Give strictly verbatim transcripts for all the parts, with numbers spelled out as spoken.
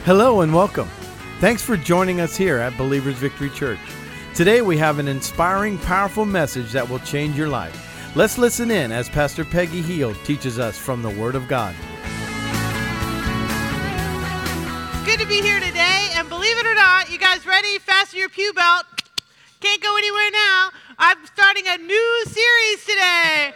Hello and welcome. Thanks for joining us here at Believers Victory Church. Today we have an inspiring, powerful message that will change your life. Let's listen in as Pastor Peggy Heal teaches us from the Word of God. Good to be here today, and believe it or not, you guys ready? Fasten your pew belt. Can't go anywhere now. I'm starting a new series today.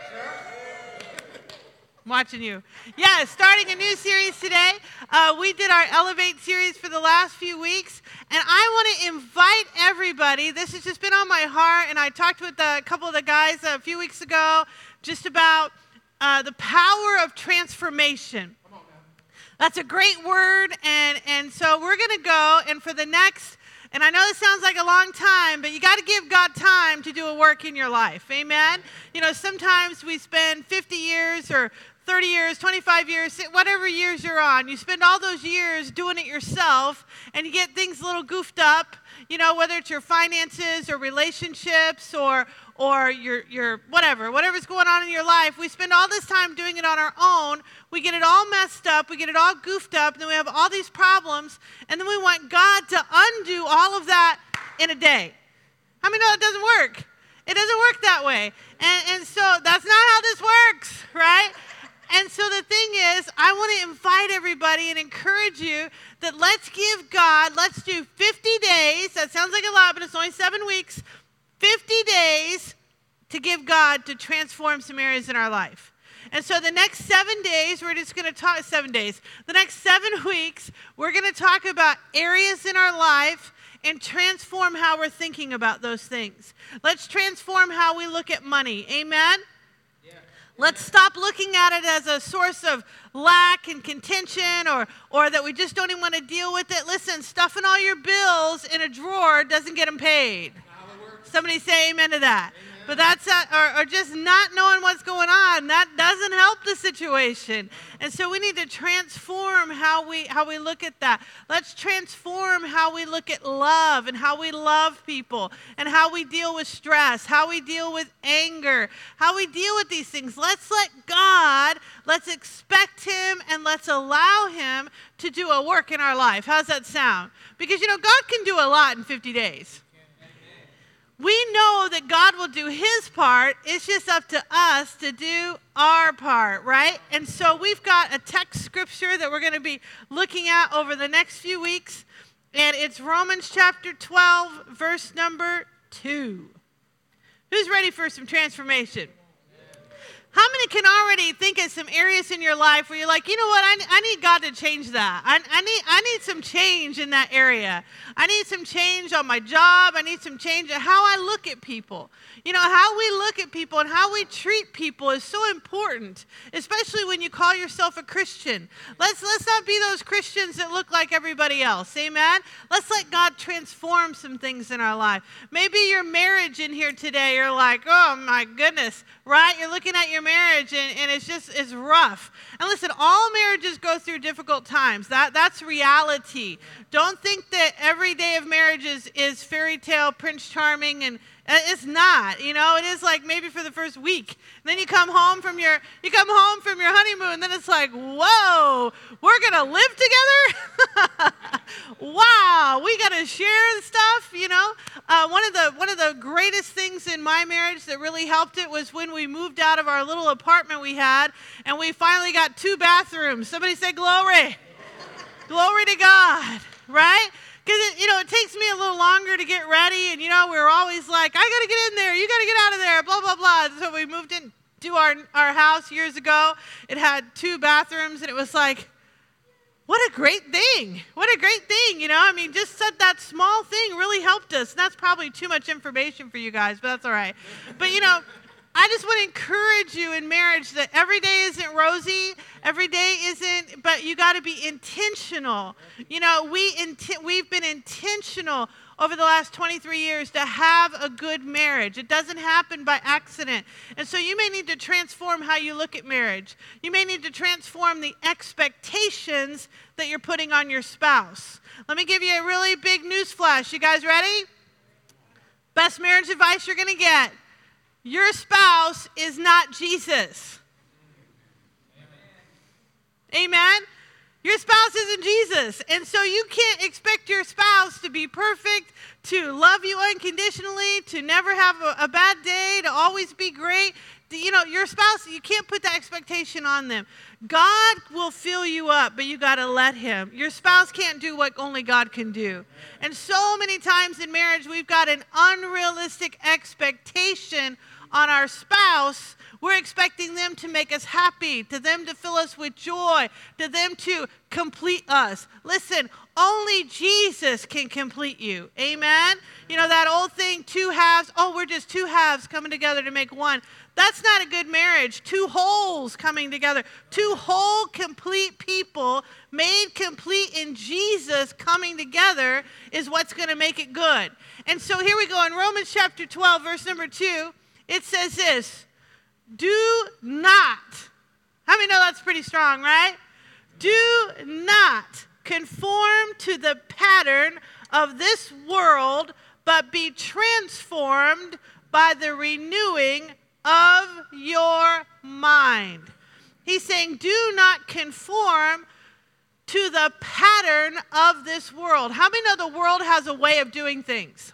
I'm watching you. Yeah, starting a new series today. Uh, we did our Elevate series for the last few weeks, and I want to invite everybody. This has just been on my heart, and I talked with a couple of the guys a few weeks ago just about uh, the power of transformation. That's a great word, and, and so we're going to go, and for the next, and I know this sounds like a long time, but you got to give God time to do a work in your life, amen? You know, sometimes we spend fifty years or thirty years, twenty-five years, whatever years you're on, you spend all those years doing it yourself, and you get things a little goofed up, you know, whether it's your finances or relationships or or your, your whatever, whatever's going on in your life. We spend all this time doing it on our own. We get it all messed up. We get it all goofed up. And then we have all these problems. And then we want God to undo all of that in a day. How many know it doesn't work? It doesn't work that way. And, and so that's not how this works, right? And so the thing is, I want to invite everybody and encourage you that let's give God, let's do fifty days. That sounds like a lot, but it's only seven weeks. fifty days to give God to transform some areas in our life. And so the next seven days, we're just going to talk, seven days, the next seven weeks, we're going to talk about areas in our life and transform how we're thinking about those things. Let's transform how we look at money. Amen? Yeah. Let's stop looking at it as a source of lack and contention or, or that we just don't even want to deal with it. Listen, stuffing all your bills in a drawer doesn't get them paid. Somebody say amen to that. Amen. But that's uh, or, or just not knowing what's going on. That doesn't help the situation. And so we need to transform how we how we look at that. Let's transform how we look at love and how we love people and how we deal with stress, how we deal with anger, how we deal with these things. Let's let God, let's expect Him and let's allow Him to do a work in our life. How's that sound? Because, you know, God can do a lot in fifty days. We know that God will do His part. It's just up to us to do our part, right? And so we've got a text scripture that we're going to be looking at over the next few weeks. And it's Romans chapter twelve, verse number two. Who's ready for some transformation? How many can already think of some areas in your life where you're like, you know what, I, I need God to change that. I, I need I need some change in that area. I need some change on my job. I need some change in how I look at people. You know, how we look at people and how we treat people is so important, especially when you call yourself a Christian. Let's, let's not be those Christians that look like everybody else, amen? Let's let God transform some things in our life. Maybe your marriage in here today, you're like, oh my goodness, right? You're looking at your marriage and, and it's just, it's rough. And listen, all marriages go through difficult times. That, that's reality. Don't think that every day of marriage is, is fairy tale, Prince Charming, and it's not, you know, it is like maybe for the first week. And then you come home from your, you come home from your honeymoon, and then it's like, whoa, we're going to live together? Wow, we got to share stuff, you know. Uh, one of the one of the greatest things in my marriage that really helped it was when we moved out of our little apartment we had, and we finally got two bathrooms. Somebody say glory. Glory to God, right? Because, you know, it takes me a little longer to get ready. And, you know, we were always like, I got to get in there. You got to get out of there, blah, blah, blah. So we moved into our, our house years ago. It had two bathrooms. And it was like, what a great thing. What a great thing, you know. I mean, just said that small thing really helped us. And that's probably too much information for you guys, but that's all right. But, you know, I just want to encourage you in marriage that every day isn't rosy, every day isn't, but you got to be intentional. You know, we inti- we've been intentional over the last twenty-three years to have a good marriage. It doesn't happen by accident. And so you may need to transform how you look at marriage. You may need to transform the expectations that you're putting on your spouse. Let me give you a really big news flash. You guys ready? Best marriage advice you're going to get. Your spouse is not Jesus. Amen. Amen? Your spouse isn't Jesus. And so you can't expect your spouse to be perfect, to love you unconditionally, to never have a, a bad day, to always be great. You know, your spouse, you can't put that expectation on them. God will fill you up, but you got to let him. Your spouse can't do what only God can do. And so many times in marriage, we've got an unrealistic expectation on our spouse. We're expecting them to make us happy, to them to fill us with joy, to them to complete us. Listen, only Jesus can complete you. Amen? You know that old thing, two halves. Oh, we're just two halves coming together to make one. That's not a good marriage. Two wholes coming together. Two whole, complete people made complete in Jesus coming together is what's going to make it good. And so here we go. In Romans chapter twelve, verse number two, it says this. Do not, how many know that's pretty strong, right? Do not conform to the pattern of this world, but be transformed by the renewing of your mind. He's saying, do not conform to the pattern of this world. How many know the world has a way of doing things?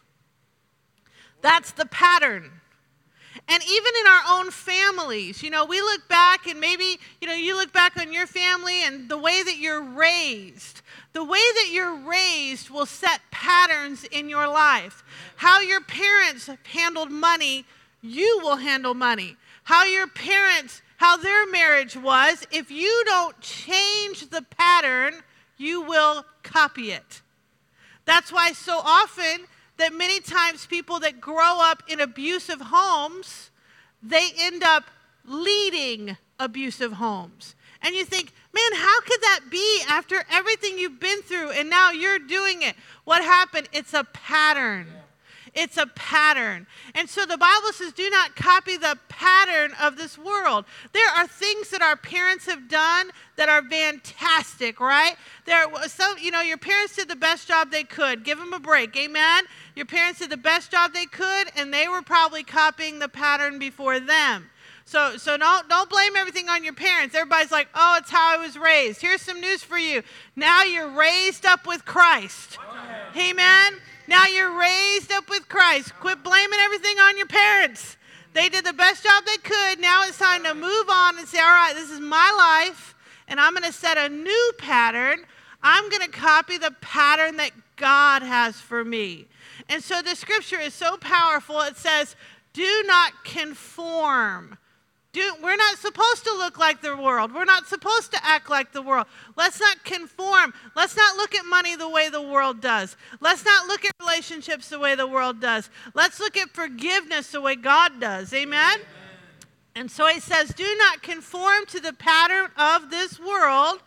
That's the pattern. And even in our own families, you know, we look back and maybe, you know, you look back on your family and the way that you're raised. The way that you're raised will set patterns in your life. How your parents handled money, you will handle money. How your parents, how their marriage was, if you don't change the pattern, you will copy it. That's why so often that many times people that grow up in abusive homes, they end up leading abusive homes. And you think, man, how could that be after everything you've been through and now you're doing it? What happened? It's a pattern. It's a pattern. And so the Bible says, do not copy the pattern of this world. There are things that our parents have done that are fantastic, right? There are some, you know, your parents did the best job they could. Give them a break, amen? Your parents did the best job they could, and they were probably copying the pattern before them. So, so don't, don't blame everything on your parents. Everybody's like, oh, it's how I was raised. Here's some news for you. Now you're raised up with Christ. Amen? Now you're raised up with Christ. Quit blaming everything on your parents. They did the best job they could. Now it's time to move on and say, all right, this is my life, and I'm going to set a new pattern. I'm going to copy the pattern that God has for me. And so the scripture is so powerful. It says, do not conform. Do, we're not supposed to look like the world. We're not supposed to act like the world. Let's not conform. Let's not look at money the way the world does. Let's not look at relationships the way the world does. Let's look at forgiveness the way God does. Amen? Amen. And so he says, do not conform to the pattern of this world,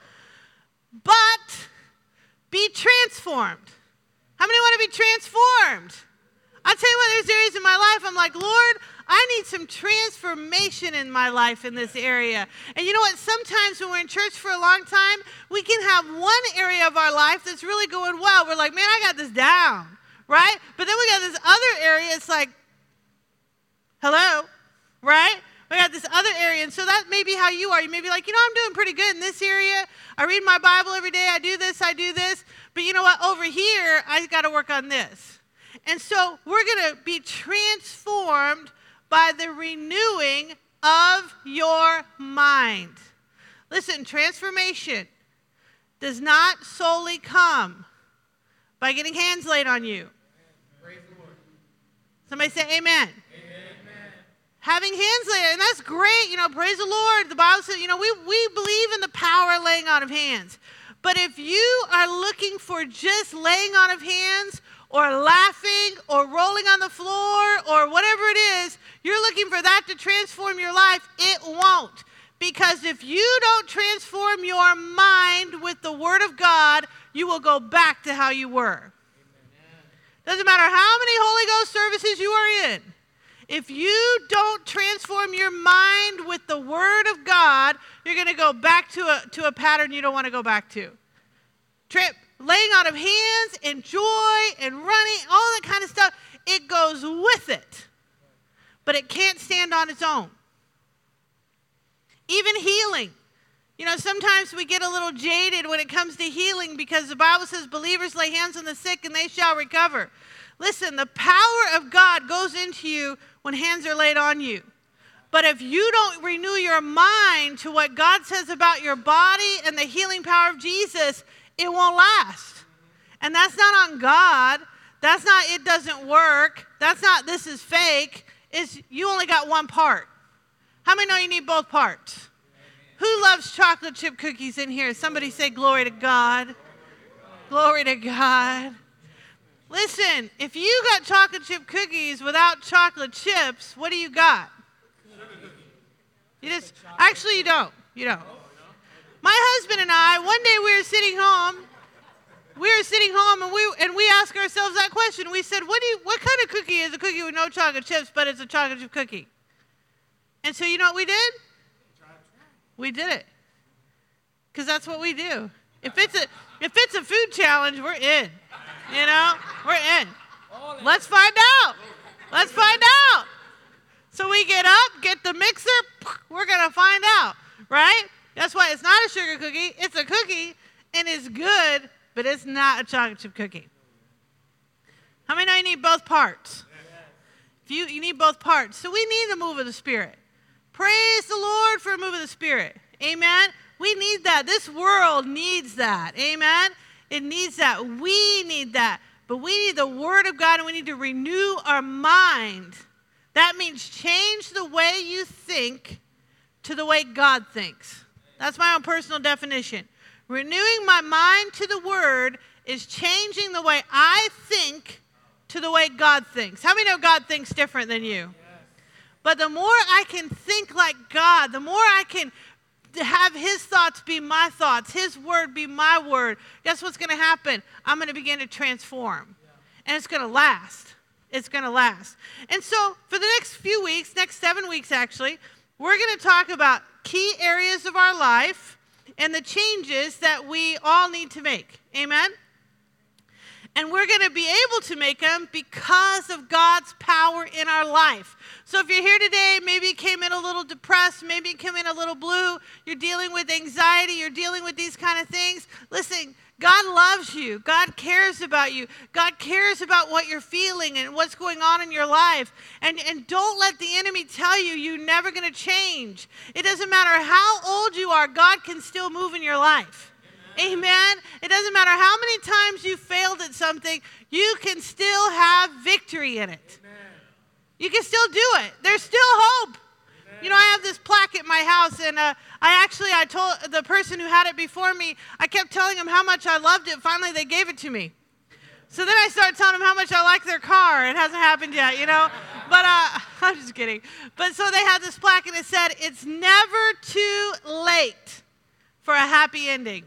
but be transformed. How many want to be transformed? I'll tell you what, there's areas in my life I'm like, Lord, I need some transformation in my life in this area. And you know what? Sometimes when we're in church for a long time, we can have one area of our life that's really going well. We're like, man, I got this down, right? But then we got this other area. It's like, hello, right? We got this other area. And so that may be how you are. You may be like, you know, I'm doing pretty good in this area. I read my Bible every day. I do this, I do this. But you know what? Over here, I got to work on this. And so we're going to be transformed by the renewing of your mind. Listen, transformation does not solely come by getting hands laid on you. Praise the Lord. Somebody say amen. Amen. Having hands laid, and that's great, you know, praise the Lord. The Bible says, you know, we, we believe in the power of laying on of hands. But if you are looking for just laying on of hands or laughing or rolling on the floor or whatever it is, you're looking for that to transform your life, it won't. Because if you don't transform your mind with the Word of God, you will go back to how you were. Amen. Doesn't matter how many Holy Ghost services you are in. If you don't transform your mind with the Word of God, you're going to go back to a, to a pattern you don't want to go back to. Trip, laying out of hands and joy and running, all that kind of stuff, it goes with it. But it can't stand on its own. Even healing. You know, sometimes we get a little jaded when it comes to healing because the Bible says believers lay hands on the sick and they shall recover. Listen, the power of God goes into you when hands are laid on you. But if you don't renew your mind to what God says about your body and the healing power of Jesus, it won't last. And that's not on God. That's not, it doesn't work. That's not, this is fake. It's, you only got one part. How many know you need both parts? Amen. Who loves chocolate chip cookies in here? Somebody say glory to God. Glory to God. Listen, if you got chocolate chip cookies without chocolate chips, what do you got? You just, actually you don't. You don't. My husband and I, one day we were sitting home. We were sitting home and we and we asked ourselves that question. We said, what do you, what kind of cookie is a cookie with no chocolate chips, but it's a chocolate chip cookie? And so you know what we did? We did it. Because that's what we do. If it's a if it's a food challenge, we're in. You know? We're in. Let's find out. Let's find out. So we get up, get the mixer, we're going to find out, right? That's why it's not a sugar cookie. It's a cookie, and it's good, but it's not a chocolate chip cookie. How many know you need both parts? If you, you need both parts. So we need a move of the Spirit. Praise the Lord for a move of the Spirit. Amen? We need that. This world needs that. Amen? It needs that. We need that. But we need the Word of God, and we need to renew our mind. That means change the way you think to the way God thinks. That's my own personal definition. Renewing my mind to the Word is changing the way I think to the way God thinks. How many know God thinks different than you? Yes. But the more I can think like God, the more I can have His thoughts be my thoughts, His Word be my word, guess what's going to happen? I'm going to begin to transform. Yeah. And it's going to last. It's going to last. And so for the next few weeks, next seven weeks actually, we're going to talk about key areas of our life and the changes that we all need to make. Amen? And we're going to be able to make them because of God's power in our life. So if you're here today, maybe you came in a little depressed, maybe you came in a little blue, you're dealing with anxiety, you're dealing with these kind of things. Listen, God loves you. God cares about you. God cares about what you're feeling and what's going on in your life. And, and don't let the enemy tell you you're never going to change. It doesn't matter how old you are, God can still move in your life. Amen. Amen. It doesn't matter how many times you failed at something, you can still have victory in it. Amen. You can still do it. There's still hope. Amen. You know, I have this plaque at my house, and uh, I actually, I told the person who had it before me, I kept telling them how much I loved it. Finally, they gave it to me. So then I started telling them how much I like their car. It hasn't happened yet, you know. But uh, I'm just kidding. But so they had this plaque, and it said, "It's never too late for a happy ending."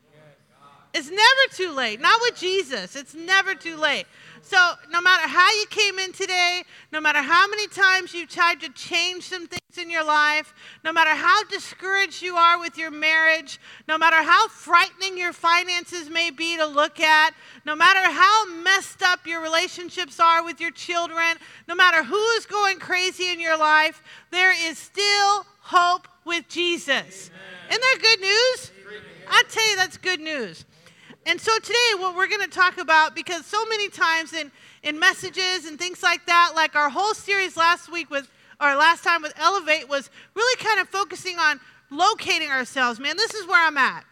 It's never too late. Not with Jesus. It's never too late. So no matter how you came in today, no matter how many times you tried to change some things in your life, no matter how discouraged you are with your marriage, no matter how frightening your finances may be to look at, no matter how messed up your relationships are with your children, no matter who is going crazy in your life, there is still hope with Jesus. Amen. Isn't that good news? Amen. I tell you, that's good news. And so today what we're going to talk about, because so many times in, in messages and things like that, like our whole series last week with, or last time with Elevate was really kind of focusing on locating ourselves. Man, this is where I'm at.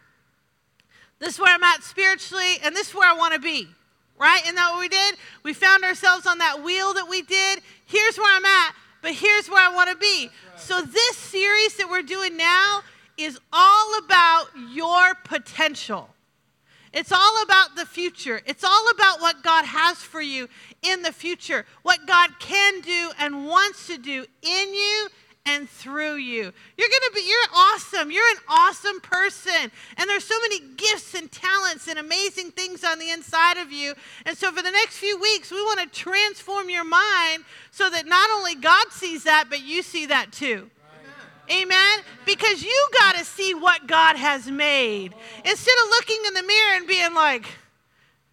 This is where I'm at spiritually, and this is where I want to be, right? Isn't that what we did? We found ourselves on that wheel that we did. Here's where I'm at, but here's where I want to be. Right. So this series that we're doing now is all about your potential. It's all about the future. It's all about what God has for you in the future, what God can do and wants to do in you and through you. You're going to be, you're awesome. You're an awesome person. And there's so many gifts and talents and amazing things on the inside of you. And so for the next few weeks, we want to transform your mind so that not only God sees that, but you see that too. Amen? Because you got to see what God has made. Instead of looking in the mirror and being like,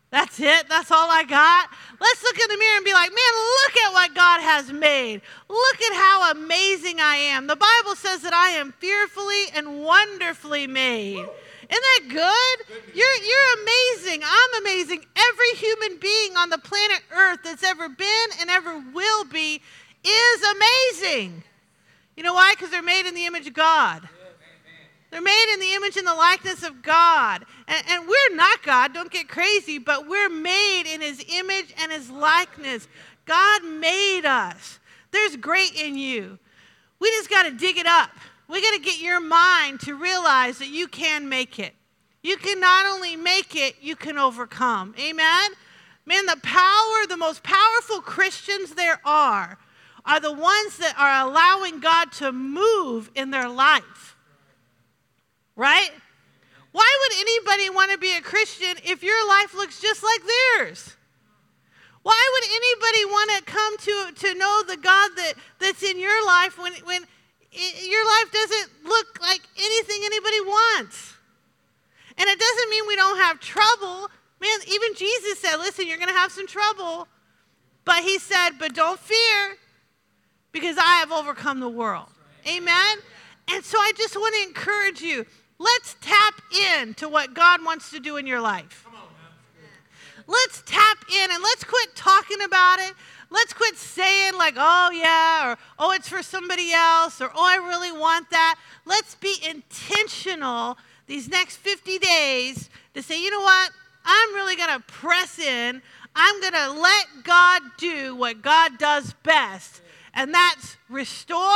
That's it? That's all I got? Let's look in the mirror and be like, man, look at what God has made. Look at how amazing I am. The Bible says that I am fearfully and wonderfully made. Isn't that good? You're, you're amazing. I'm amazing. Every human being on the planet Earth that's ever been and ever will be is amazing. You know why? Because they're made in the image of God. They're made in the image and the likeness of God. And, and we're not God, don't get crazy, but we're made in his image and his likeness. God made us. There's great in you. We just got to dig it up. We got to get your mind to realize that you can make it. You can not only make it, you can overcome. Amen? Man, the power, the most powerful Christians there are, are the ones that are allowing God to move in their life. Right? Why would anybody want to be a Christian if your life looks just like theirs? Why would anybody want to come to, to know the God that, that's in your life when, when it, your life doesn't look like anything anybody wants? And it doesn't mean we don't have trouble. Man, even Jesus said, listen, you're going to have some trouble. But he said, but don't fear, because I have overcome the world. Amen? And so I just want to encourage you. Let's tap into what God wants to do in your life. Let's tap in and let's quit talking about it. Let's quit saying like, oh yeah, or oh, it's for somebody else, or oh, I really want that. Let's be intentional these next fifty days to say, you know what? I'm really going to press in. I'm going to let God do what God does best, and that's restore.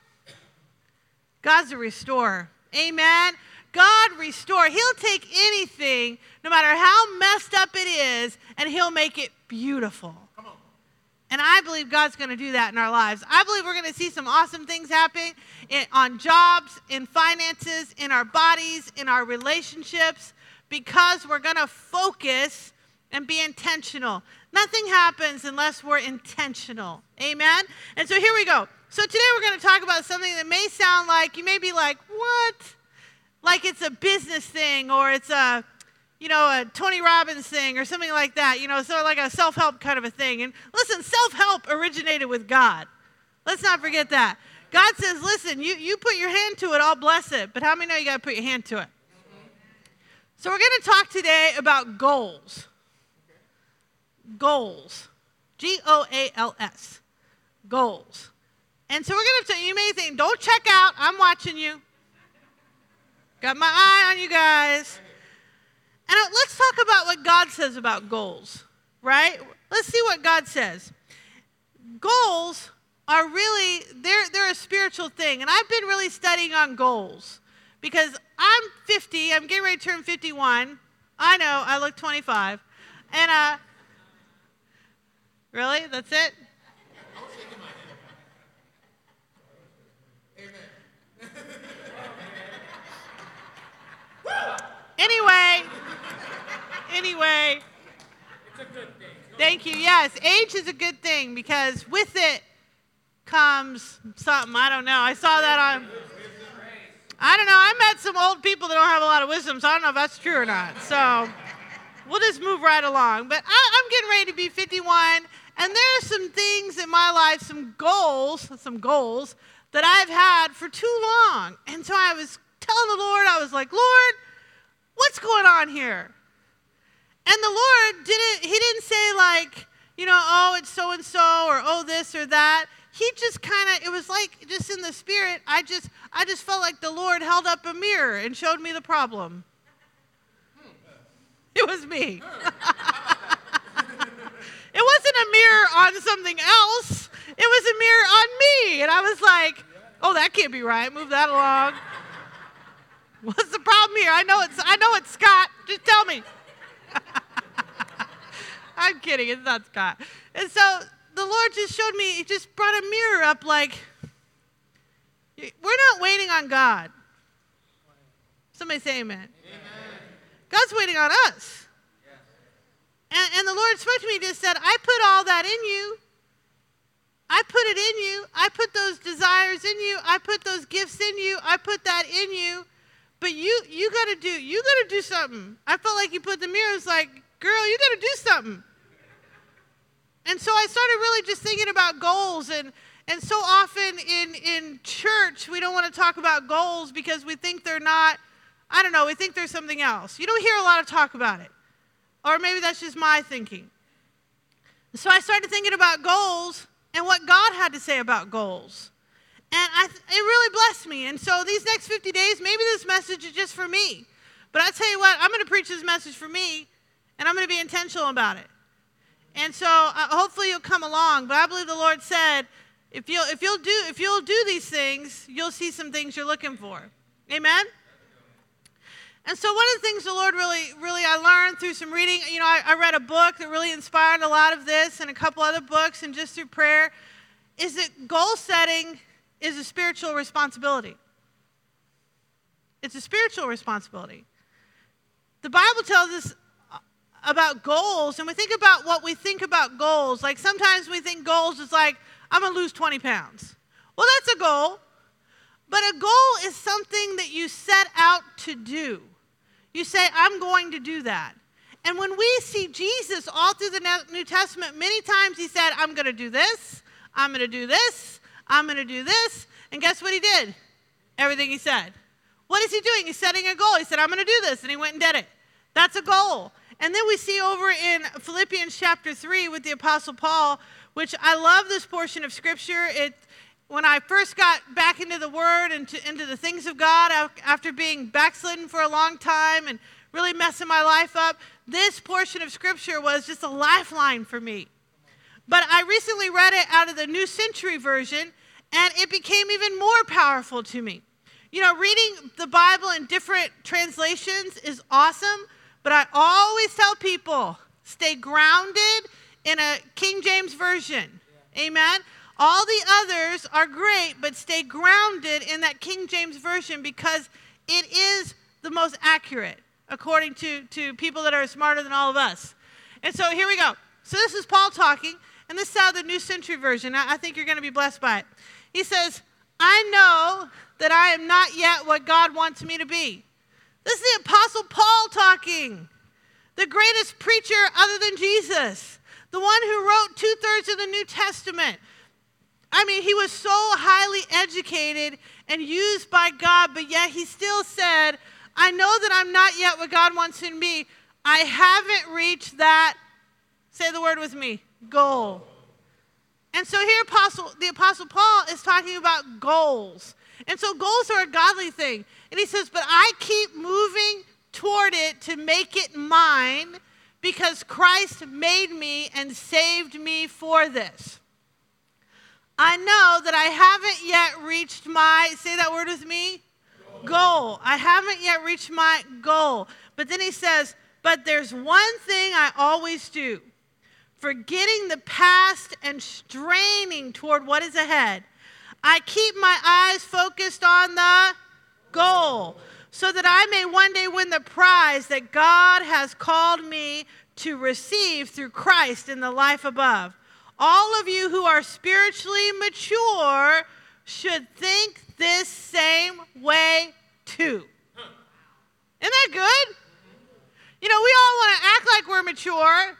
God's a restorer. Amen. God restore. He'll take anything, no matter how messed up it is, and he'll make it beautiful. Come on. And I believe God's going to do that in our lives. I believe we're going to see some awesome things happen in, on jobs, in finances, in our bodies, in our relationships, because we're going to focus and be intentional. Nothing happens unless we're intentional. Amen? And so here we go. So today we're going to talk about something that may sound like, you may be like, what? Like it's a business thing, or it's a, you know, a Tony Robbins thing or something like that, you know, sort of like a self-help kind of a thing. And listen, self-help originated with God. Let's not forget that. God says, listen, you, you put your hand to it, I'll bless it. But how many know you got to put your hand to it? So we're going to talk today about goals. Goals. G O A L S. Goals. And so we're going to tell you, you may think, don't check out, I'm watching you. Got my eye on you guys. And let's talk about what God says about goals, right? Let's see what God says. Goals are really, they're, they're a spiritual thing. And I've been really studying on goals because I'm fifty. I'm getting ready to turn fifty-one. I know, I look twenty-five. And, uh, really? That's it? Anyway, anyway, it's a good thing. Thank you. Yes, age is a good thing because with it comes something. I don't know. I saw that on, I don't know. I met some old people that don't have a lot of wisdom, so I don't know if that's true or not. So we'll just move right along. But I, I'm getting ready to be fifty-one, and there are some things in my life, some goals, some goals that I've had for too long. And so I was telling the Lord, I was like, Lord, what's going on here? And the Lord didn't, he didn't say like, you know, oh, it's so-and-so, or oh, this or that. He just kind of, it was like just in the spirit, I just, I just felt like the Lord held up a mirror and showed me the problem. It was me. It wasn't a mirror on something else. It was a mirror on me. And I was like, oh, that can't be right. Move that along. What's the problem here? I know it's I know it's Scott. Just tell me. I'm kidding. It's not Scott. And so the Lord just showed me, he just brought a mirror up like, we're not waiting on God. Somebody say amen. Amen. God's waiting on us. Yes. And, and the Lord spoke to me and just said, I put all that in you. I put it in you. I put those desires in you. I put those gifts in you. I put that in you. But you you got to do, you got to do something. I felt like he put the mirror, it was like, girl, you got to do something. And so I started really just thinking about goals. And, and so often in, in church, we don't want to talk about goals because we think they're not, I don't know, we think there's something else. You don't hear a lot of talk about it. Or maybe that's just my thinking. So I started thinking about goals and what God had to say about goals. And I, it really blessed me. And so these next fifty days, maybe this message is just for me. But I tell you what, I'm going to preach this message for me, and I'm going to be intentional about it. And so uh, hopefully you'll come along. But I believe the Lord said, if you'll, if you'll do, if you'll do these things, you'll see some things you're looking for. Amen? And so one of the things the Lord really, really I learned through some reading, you know, I, I read a book that really inspired a lot of this and a couple other books and just through prayer, is that goal setting is a spiritual responsibility. It's a spiritual responsibility. The Bible tells us about goals, and we think about what we think about goals. Like sometimes we think goals is like, I'm going to lose twenty pounds. Well, that's a goal. But a goal is something that you set out to do. You say, I'm going to do that. And when we see Jesus all through the New Testament, many times he said, I'm going to do this, I'm going to do this, I'm going to do this. And guess what he did? Everything he said. What is he doing? He's setting a goal. He said, I'm going to do this. And he went and did it. That's a goal. And then we see over in Philippians chapter three with the Apostle Paul, which I love this portion of Scripture. It, when I first got back into the Word and to, into the things of God after being backslidden for a long time and really messing my life up, this portion of Scripture was just a lifeline for me. But I recently read it out of the New Century Version, and it became even more powerful to me. You know, reading the Bible in different translations is awesome, but I always tell people, stay grounded in a King James Version. Yeah. Amen? All the others are great, but stay grounded in that King James Version because it is the most accurate, according to, to people that are smarter than all of us. And so here we go. So this is Paul talking, and this is out of the New Century Version. I, I think you're going to be blessed by it. He says, I know that I am not yet what God wants me to be. This is the Apostle Paul talking, the greatest preacher other than Jesus, the one who wrote two-thirds of the New Testament. I mean, he was so highly educated and used by God, but yet he still said, I know that I'm not yet what God wants me to be. I haven't reached that, say the word with me, goal. And so here Apostle, the Apostle Paul is talking about goals. And so goals are a godly thing. And he says, but I keep moving toward it to make it mine because Christ made me and saved me for this. I know that I haven't yet reached my, say that word with me, goal. goal. I haven't yet reached my goal. But then he says, but there's one thing I always do. Forgetting the past and straining toward what is ahead. I keep my eyes focused on the goal so that I may one day win the prize that God has called me to receive through Christ in the life above. All of you who are spiritually mature should think this same way too. Isn't that good? You know, we all want to act like we're mature.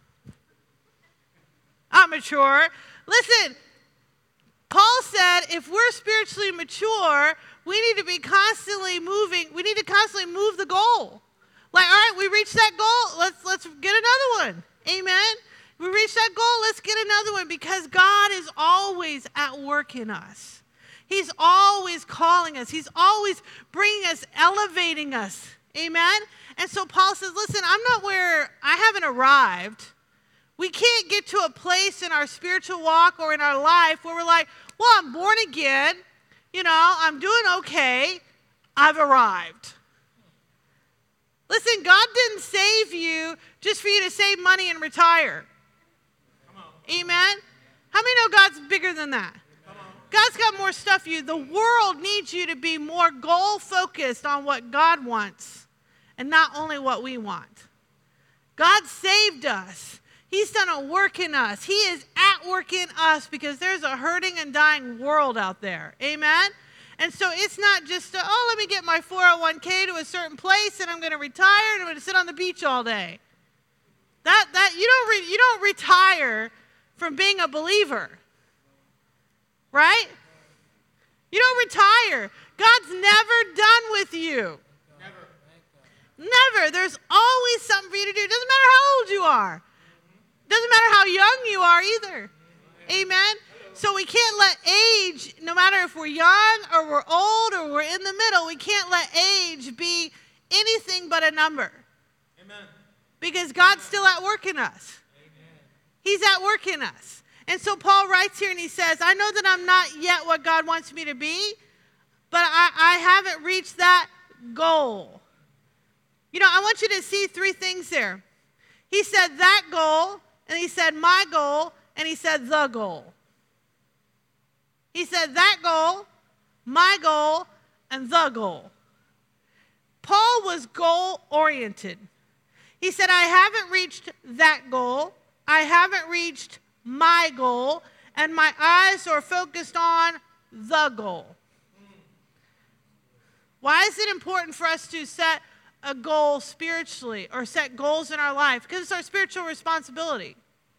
I'm mature. Listen, Paul said if we're spiritually mature, we need to be constantly moving. We need to constantly move the goal. Like, all right, we reached that goal. Let's let's get another one. Amen. We reached that goal. Let's get another one because God is always at work in us. He's always calling us. He's always bringing us, elevating us. Amen. And so Paul says, listen, I'm not where I haven't arrived. We can't get to a place in our spiritual walk or in our life where we're like, well, I'm born again. You know, I'm doing okay. I've arrived. Listen, God didn't save you just for you to save money and retire. Amen? How many know God's bigger than that? God's got more stuff for you. The world needs you to be more goal-focused on what God wants and not only what we want. God saved us. He's done a work in us. He is at work in us because there's a hurting and dying world out there. Amen? And so it's not just, a, oh, let me get my four oh one k to a certain place and I'm going to retire and I'm going to sit on the beach all day. That that you don't re, you don't retire from being a believer. Right? You don't retire. God's never done with you. Never. Never. There's always something for you to do. It doesn't matter how old you are. Doesn't matter how young you are either. Amen? So we can't let age, no matter if we're young or we're old or we're in the middle, we can't let age be anything but a number. Amen. Because God's still at work in us. Amen. He's at work in us. And so Paul writes here and he says, I know that I'm not yet what God wants me to be, but I, I haven't reached that goal. You know, I want you to see three things there. He said that goal, and he said my goal, and he said the goal. He said that goal, my goal, and the goal. Paul was goal-oriented. He said, I haven't reached that goal. I haven't reached my goal, and my eyes are focused on the goal. Why is it important for us to set a goal spiritually or set goals in our life? Because it's our spiritual responsibility.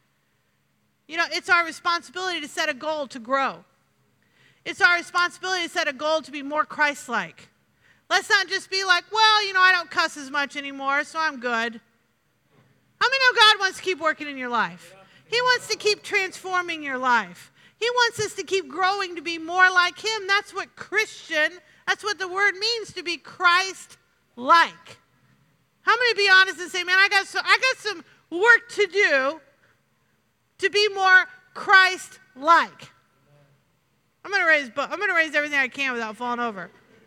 You know, it's our responsibility to set a goal to grow. It's our responsibility to set a goal to be more Christ-like. Let's not just be like, well, you know, I don't cuss as much anymore, so I'm good. How many know God wants to keep working in your life? He wants to keep transforming your life. He wants us to keep growing to be more like him. That's what Christian, that's what the word means, to be Christ-like. How many be honest and say, man, I got, so, I got some work to do to be more Christ-like. I'm going to raise, I'm going to raise everything I can without falling over.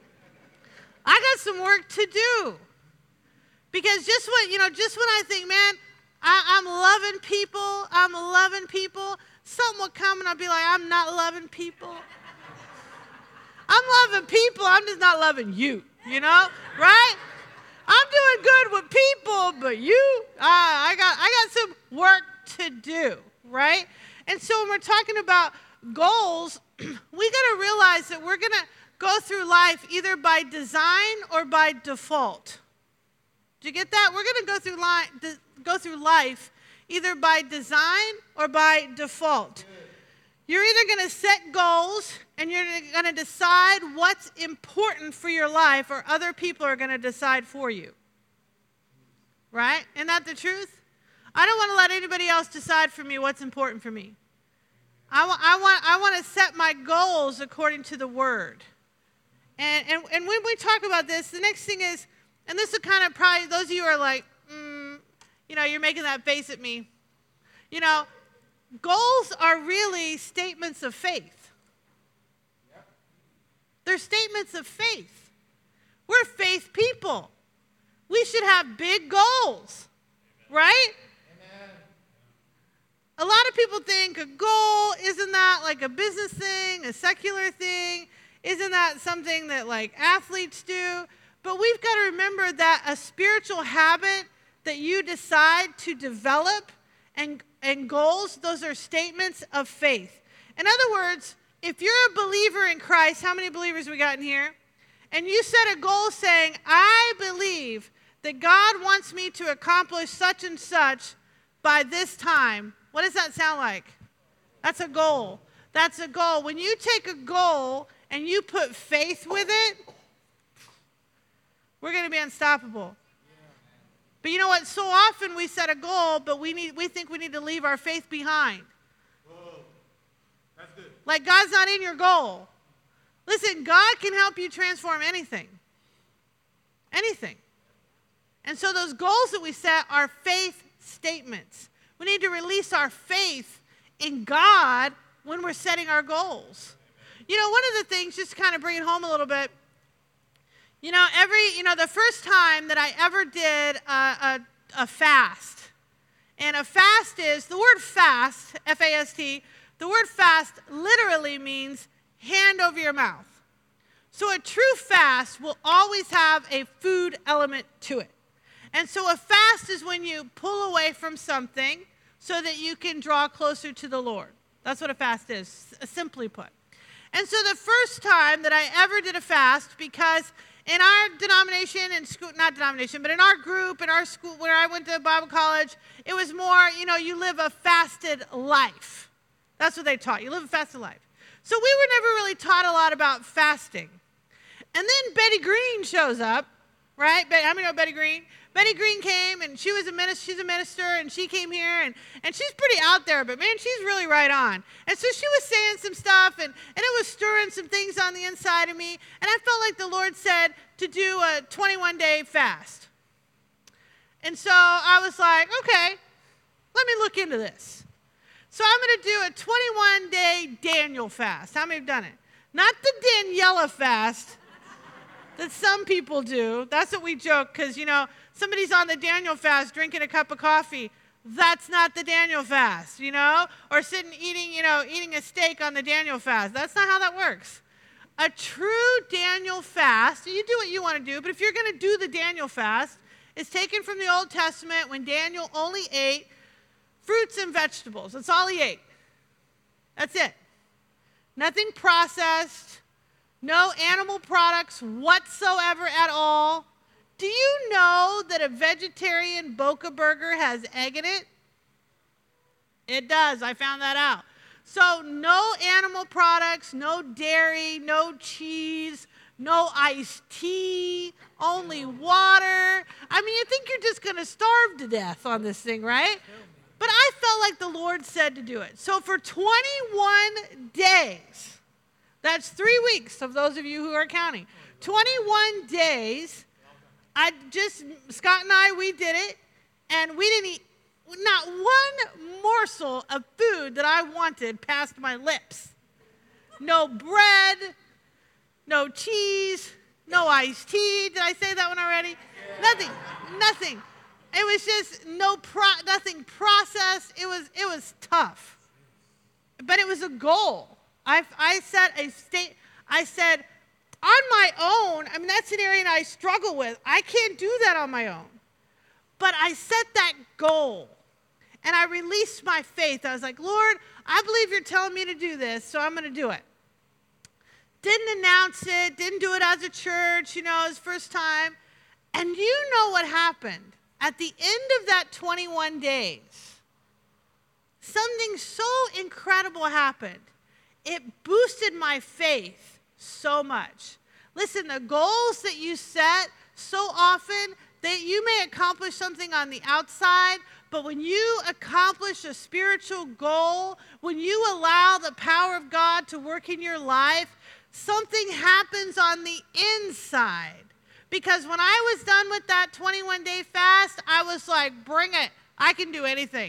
I got some work to do. Because just when, you know, just when I think, man, I, I'm loving people, I'm loving people, something will come and I'll be like, I'm not loving people. I'm loving people, I'm just not loving you, you know, right? I'm doing good with people, but you, uh, I got, I got some work to do, right? And so when we're talking about goals, we got to realize that we're going to go through life either by design or by default. Did you get that? We're going to go through life, go through life either by design or by default. You're either going to set goals and you're going to decide what's important for your life, or other people are going to decide for you. Right? Isn't that the truth? I don't want to let anybody else decide for me what's important for me. I, wa- I want I want to set my goals according to the Word. And, and, and when we talk about this, the next thing is, and this is kind of probably, those of you who are like, mm, you know, you're making that face at me. You know, goals are really statements of faith. Yep. They're statements of faith. We're faith people. We should have big goals, right? Amen. A lot of people think a goal, isn't that like a business thing, a secular thing? Isn't that something that like athletes do? But we've got to remember that a spiritual habit that you decide to develop and, and goals, those are statements of faith. In other words, if you're a believer in Christ, how many believers we got in here? And you set a goal saying, I believe that God wants me to accomplish such and such by this time. What does that sound like? That's a goal. That's a goal. When you take a goal and you put faith with it, we're going to be unstoppable. But you know what? So often we set a goal, but we need we think we need to leave our faith behind. Whoa. That's good. Like God's not in your goal. Listen, God can help you transform anything. Anything. And so those goals that we set are faith statements. We need to release our faith in God when we're setting our goals. You know, one of the things, just to kind of bring it home a little bit, you know, every, you know, the first time that I ever did a, a, a fast, and a fast is, the word fast, F A S T, the word fast literally means hand over your mouth. So a true fast will always have a food element to it. And so a fast is when you pull away from something so that you can draw closer to the Lord. That's what a fast is, simply put. And so the first time that I ever did a fast, because in our denomination and school, not denomination, but in our group, in our school, where I went to Bible college, it was more, you know, you live a fasted life. That's what they taught. You live a fasted life. So we were never really taught a lot about fasting. And then Betty Green shows up, right? How many know Betty Green? Betty Green came, and she was a minister, she's a minister, and she came here, and, and she's pretty out there, but man, she's really right on. And so she was saying some stuff, and, and it was stirring some things on the inside of me, and I felt like the Lord said to do a twenty-one day fast. And so I was like, okay, let me look into this. So I'm going to do a twenty-one day Daniel fast. How many have done it? Not the Daniela fast that some people do. That's what we joke, because, you know, somebody's on the Daniel fast drinking a cup of coffee. That's not the Daniel fast, you know? Or sitting eating, you know, eating a steak on the Daniel fast. That's not how that works. A true Daniel fast, you do what you want to do, but if you're going to do the Daniel fast, it's taken from the Old Testament when Daniel only ate fruits and vegetables. That's all he ate. That's it. Nothing processed. No animal products whatsoever at all. Do you know that a vegetarian Boca burger has egg in it? It does. I found that out. So no animal products, no dairy, no cheese, no iced tea, only water. I mean, you think you're just going to starve to death on this thing, right? But I felt like the Lord said to do it. So for twenty-one days, that's three weeks of those of you who are counting, twenty-one days, I just, Scott and I, we did it, and we didn't eat not one morsel of food that I wanted past my lips. No bread, no cheese, no iced tea. Did I say that one already? Yeah. Nothing, nothing. It was just no pro, nothing processed. It was, it was tough. But it was a goal. I, I set a state, I said, on my own, I mean, that's an area I struggle with. I can't do that on my own. But I set that goal, and I released my faith. I was like, Lord, I believe you're telling me to do this, so I'm going to do it. Didn't announce it, didn't do it as a church, you know, it was first time. And you know what happened? At the end of that twenty-one days, something so incredible happened. It boosted my faith so much. Listen, the goals that you set so often, that you may accomplish something on the outside, but when you accomplish a spiritual goal, when you allow the power of God to work in your life, something happens on the inside. Because when I was done with that twenty-one day fast, I was like, bring it. I can do anything.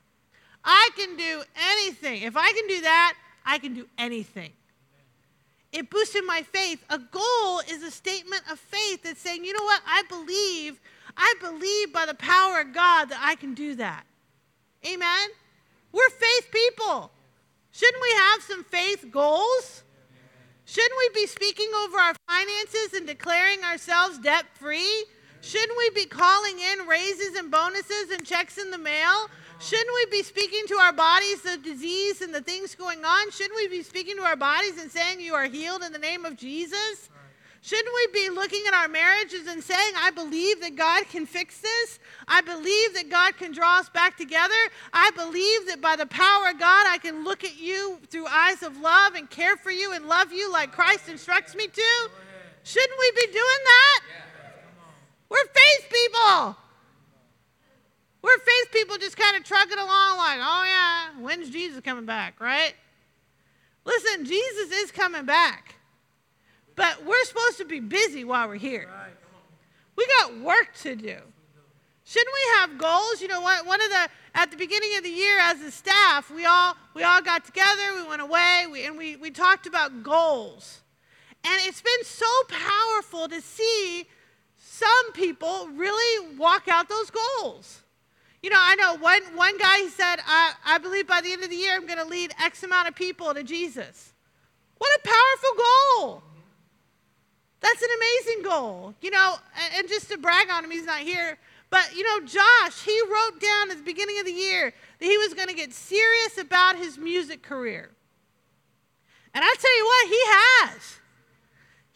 I can do anything. If I can do that, I can do anything. It boosted my faith. A goal is a statement of faith that's saying, you know what, I believe, I believe by the power of God that I can do that. Amen? We're faith people. Shouldn't we have some faith goals? Shouldn't we be speaking over our finances and declaring ourselves debt-free? Shouldn't we be calling in raises and bonuses and checks in the mail? Shouldn't we be speaking to our bodies the disease and the things going on? Shouldn't we be speaking to our bodies and saying you are healed in the name of Jesus? Shouldn't we be looking at our marriages and saying, I believe that God can fix this. I believe that God can draw us back together. I believe that by the power of God, I can look at you through eyes of love and care for you and love you like Christ instructs me to. Shouldn't we be doing that? We're faith people. We're faith people just kind of trucking along like, oh yeah, when's Jesus coming back, right? Listen, Jesus is coming back. But we're supposed to be busy while we're here. We got work to do. Shouldn't we have goals? You know what? One of the, at the beginning of the year as a staff, we all we all got together, we went away, we, and we, we talked about goals. And it's been so powerful to see some people really walk out those goals. You know, I know one, one guy, he said, I, I believe by the end of the year, I'm going to lead X amount of people to Jesus. What a powerful goal. That's an amazing goal. You know, and, and just to brag on him, he's not here. But, you know, Josh, he wrote down at the beginning of the year that he was going to get serious about his music career. And I tell you what, he has. He has got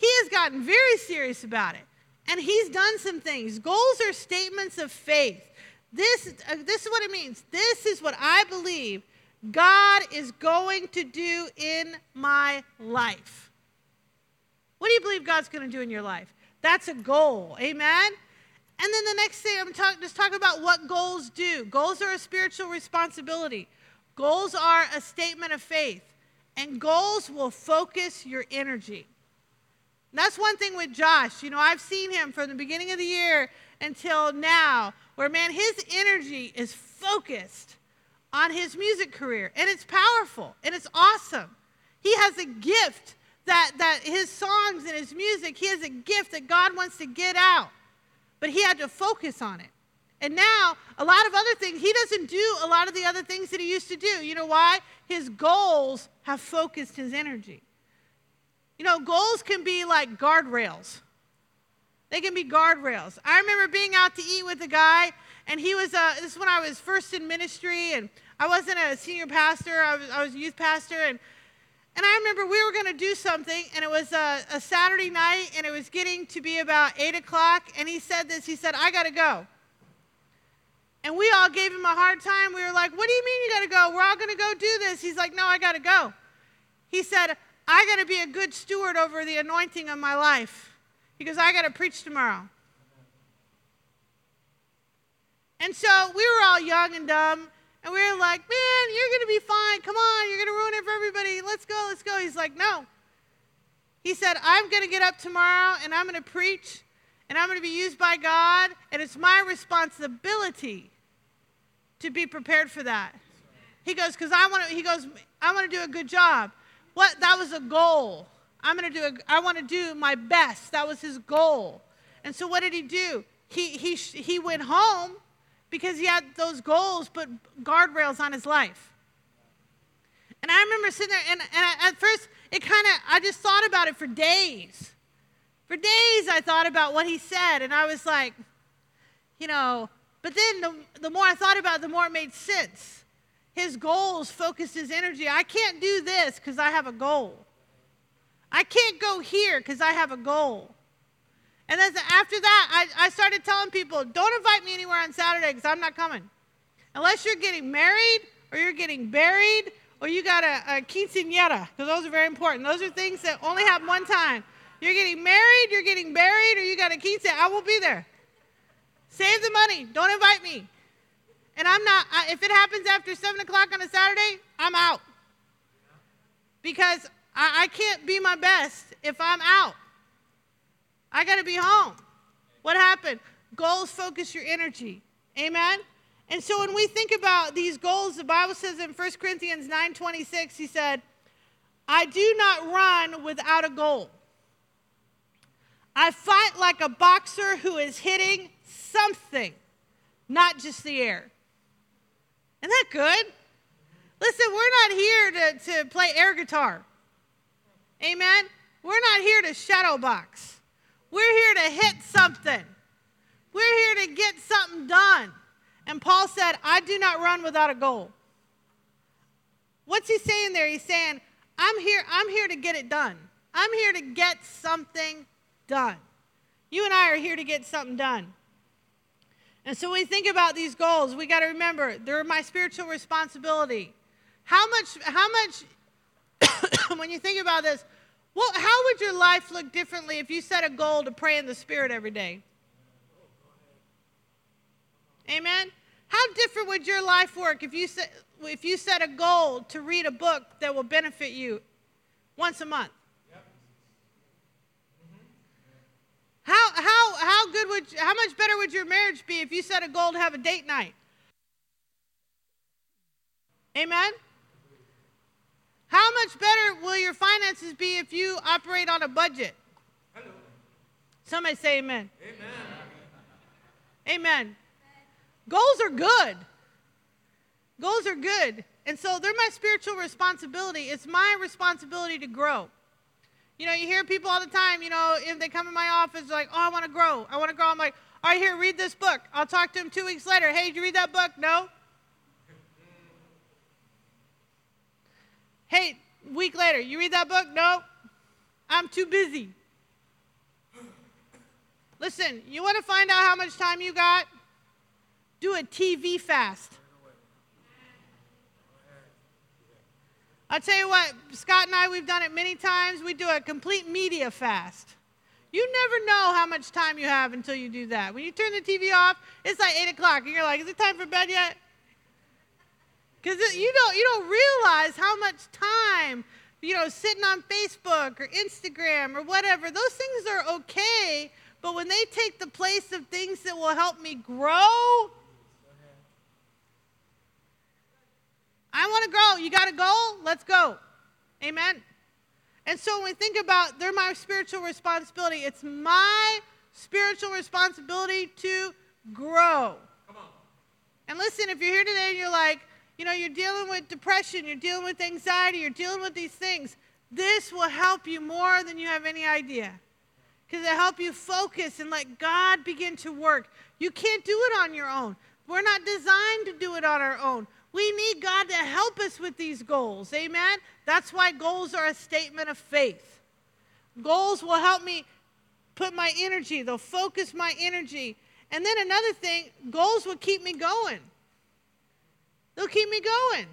gotten very serious about it. And he's done some things. Goals are statements of faith. This, uh, this is what it means. This is what I believe God is going to do in my life. What do you believe God's going to do in your life? That's a goal. Amen? And then the next thing, I'm talk, just talking about what goals do. Goals are a spiritual responsibility. Goals are a statement of faith. And goals will focus your energy. And that's one thing with Josh. You know, I've seen him from the beginning of the year until now, where, man, his energy is focused on his music career. And it's powerful. And it's awesome. He has a gift that, that his songs and his music, he has a gift that God wants to get out. But he had to focus on it. And now, a lot of other things, he doesn't do a lot of the other things that he used to do. You know why? His goals have focused his energy. You know, goals can be like guardrails. They can be guardrails. I remember being out to eat with a guy, and he was, uh, this is when I was first in ministry, and I wasn't a senior pastor, I was, I was a youth pastor, and, and I remember we were going to do something, and it was a, a Saturday night, and it was getting to be about eight o'clock, and he said this, he said, I got to go. And we all gave him a hard time. We were like, what do you mean you got to go? We're all going to go do this. He's like, no, I got to go. He said, I got to be a good steward over the anointing of my life. He goes, I got to preach tomorrow. And so we were all young and dumb, and we were like, man, you're going to be fine. Come on, you're going to ruin it for everybody. Let's go, let's go. He's like, no. He said, I'm going to get up tomorrow, and I'm going to preach, and I'm going to be used by God, and it's my responsibility to be prepared for that. He goes, because I want to, he goes, I want to do a good job. What? That was a goal. I'm going to do a, I want to do my best. That was his goal. And so what did he do? He, he, he went home because he had those goals, put guardrails on his life. And I remember sitting there, and, and at first, it kind of, I just thought about it for days. For days, I thought about what he said, and I was like, you know, but then the, the more I thought about it, the more it made sense. His goals focused his energy. I can't do this because I have a goal. I can't go here because I have a goal. And then after that, I, I started telling people, don't invite me anywhere on Saturday because I'm not coming. Unless you're getting married or you're getting buried or you got a, a quinceañera, because those are very important. Those are things that only happen one time. You're getting married, you're getting buried, or you got a quinceañera, I won't be there. Save the money. Don't invite me. And I'm not, I, if it happens after seven o'clock on a Saturday, I'm out. Because I, I can't be my best if I'm out. I got to be home. What happened? Goals focus your energy. Amen? And so when we think about these goals, the Bible says in First Corinthians nine twenty-six, he said, I do not run without a goal. I fight like a boxer who is hitting something, not just the air. Isn't that good? Listen, we're not here to, to play air guitar. Amen? We're not here to shadow box. We're here to hit something. We're here to get something done. And Paul said, I do not run without a goal. What's he saying there? He's saying, I'm here, I'm here to get it done. I'm here to get something done. You and I are here to get something done. And so when we think about these goals, we got to remember, they're my spiritual responsibility. How much, how much, when you think about this, well, how would your life look differently if you set a goal to pray in the Spirit every day? Amen? How different would your life work if you set, if you set a goal to read a book that will benefit you once a month? Yep. Mm-hmm. How, how, how good would, how much better would your marriage be if you set a goal to have a date night? Amen? How much better will your finances be if you operate on a budget? Hello. Somebody say amen. Amen. Amen. Goals are good. Goals are good. And so they're my spiritual responsibility. It's my responsibility to grow. You know, you hear people all the time, you know, if they come in my office, like, oh, I want to grow. I want to grow. I'm like, all right, here, read this book. I'll talk to them two weeks later. Hey, did you read that book? No. Hey, week later, you read that book? No. I'm too busy. Listen, you want to find out how much time you got? Do a T V fast. I'll tell you what, Scott and I, we've done it many times. We do a complete media fast. You never know how much time you have until you do that. When you turn the T V off, it's like eight o'clock, and you're like, is it time for bed yet? Because you don't, you don't realize how much time, you know, sitting on Facebook or Instagram or whatever, those things are okay, but when they take the place of things that will help me grow, I want to grow. You got a goal? Let's go. Amen. And so when we think about they're my spiritual responsibility, it's my spiritual responsibility to grow. Come on. And listen, if you're here today and you're like, you know, you're dealing with depression, you're dealing with anxiety, you're dealing with these things, this will help you more than you have any idea. Because it'll help you focus and let God begin to work. You can't do it on your own. We're not designed to do it on our own. We need God to help us with these goals. Amen? That's why goals are a statement of faith. Goals will help me put my energy. They'll focus my energy. And then another thing, goals will keep me going. They'll keep me going.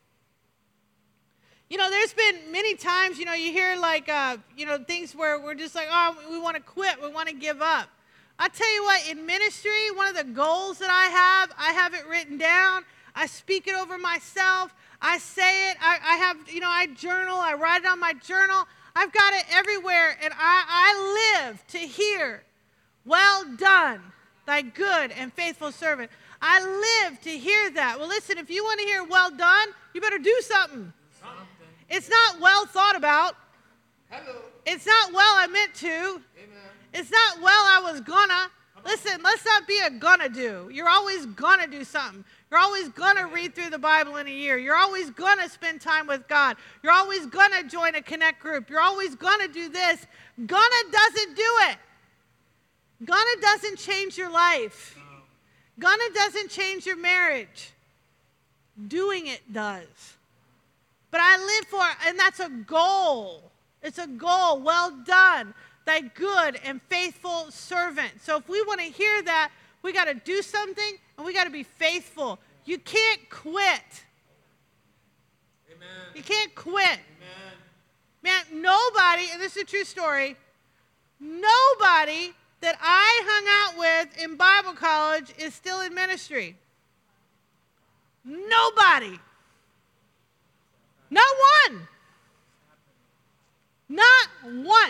You know, there's been many times, you know, you hear like, uh, you know, things where we're just like, oh, we want to quit. We want to give up. I tell you what, in ministry, one of the goals that I have, I have it written down. I speak it over myself. I say it. I, I have, you know, I journal. I write it on my journal. I've got it everywhere. And I, I live to hear, well done, thy good and faithful servant. I live to hear that. Well, listen, if you want to hear well done, you better do something. something. It's not well thought about. Hello. It's not well I meant to. Amen. It's not well I was gonna. Listen, let's not be a gonna do. You're always gonna do something. You're always gonna read through the Bible in a year. You're always gonna spend time with God. You're always gonna join a connect group. You're always gonna do this. Gonna doesn't do it. Gonna doesn't change your life. Gonna doesn't change your marriage. Doing it does. But I live for it, and that's a goal. It's a goal. Well done, thy good and faithful servant. So if we want to hear that, we got to do something, and we got to be faithful. You can't quit. Amen. You can't quit. Amen. Man, nobody, and this is a true story, nobody that I hung out with in Bible college is still in ministry. Nobody. Not one. Not one.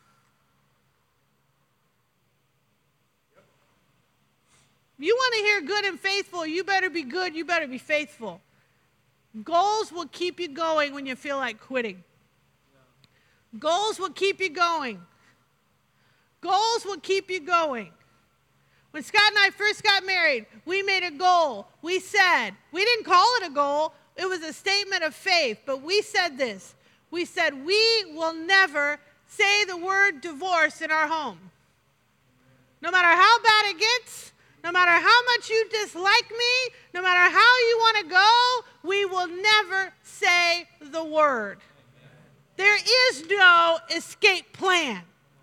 You want to hear good and faithful, you better be good, you better be faithful. Goals will keep you going when you feel like quitting. Goals will keep you going. Goals will keep you going. When Scott and I first got married, we made a goal. We said, we didn't call it a goal, it was a statement of faith, but we said this. We said, we will never say the word divorce in our home. No matter how bad it gets, no matter how much you dislike me, no matter how you want to go, we will never say the word. There is no escape plan.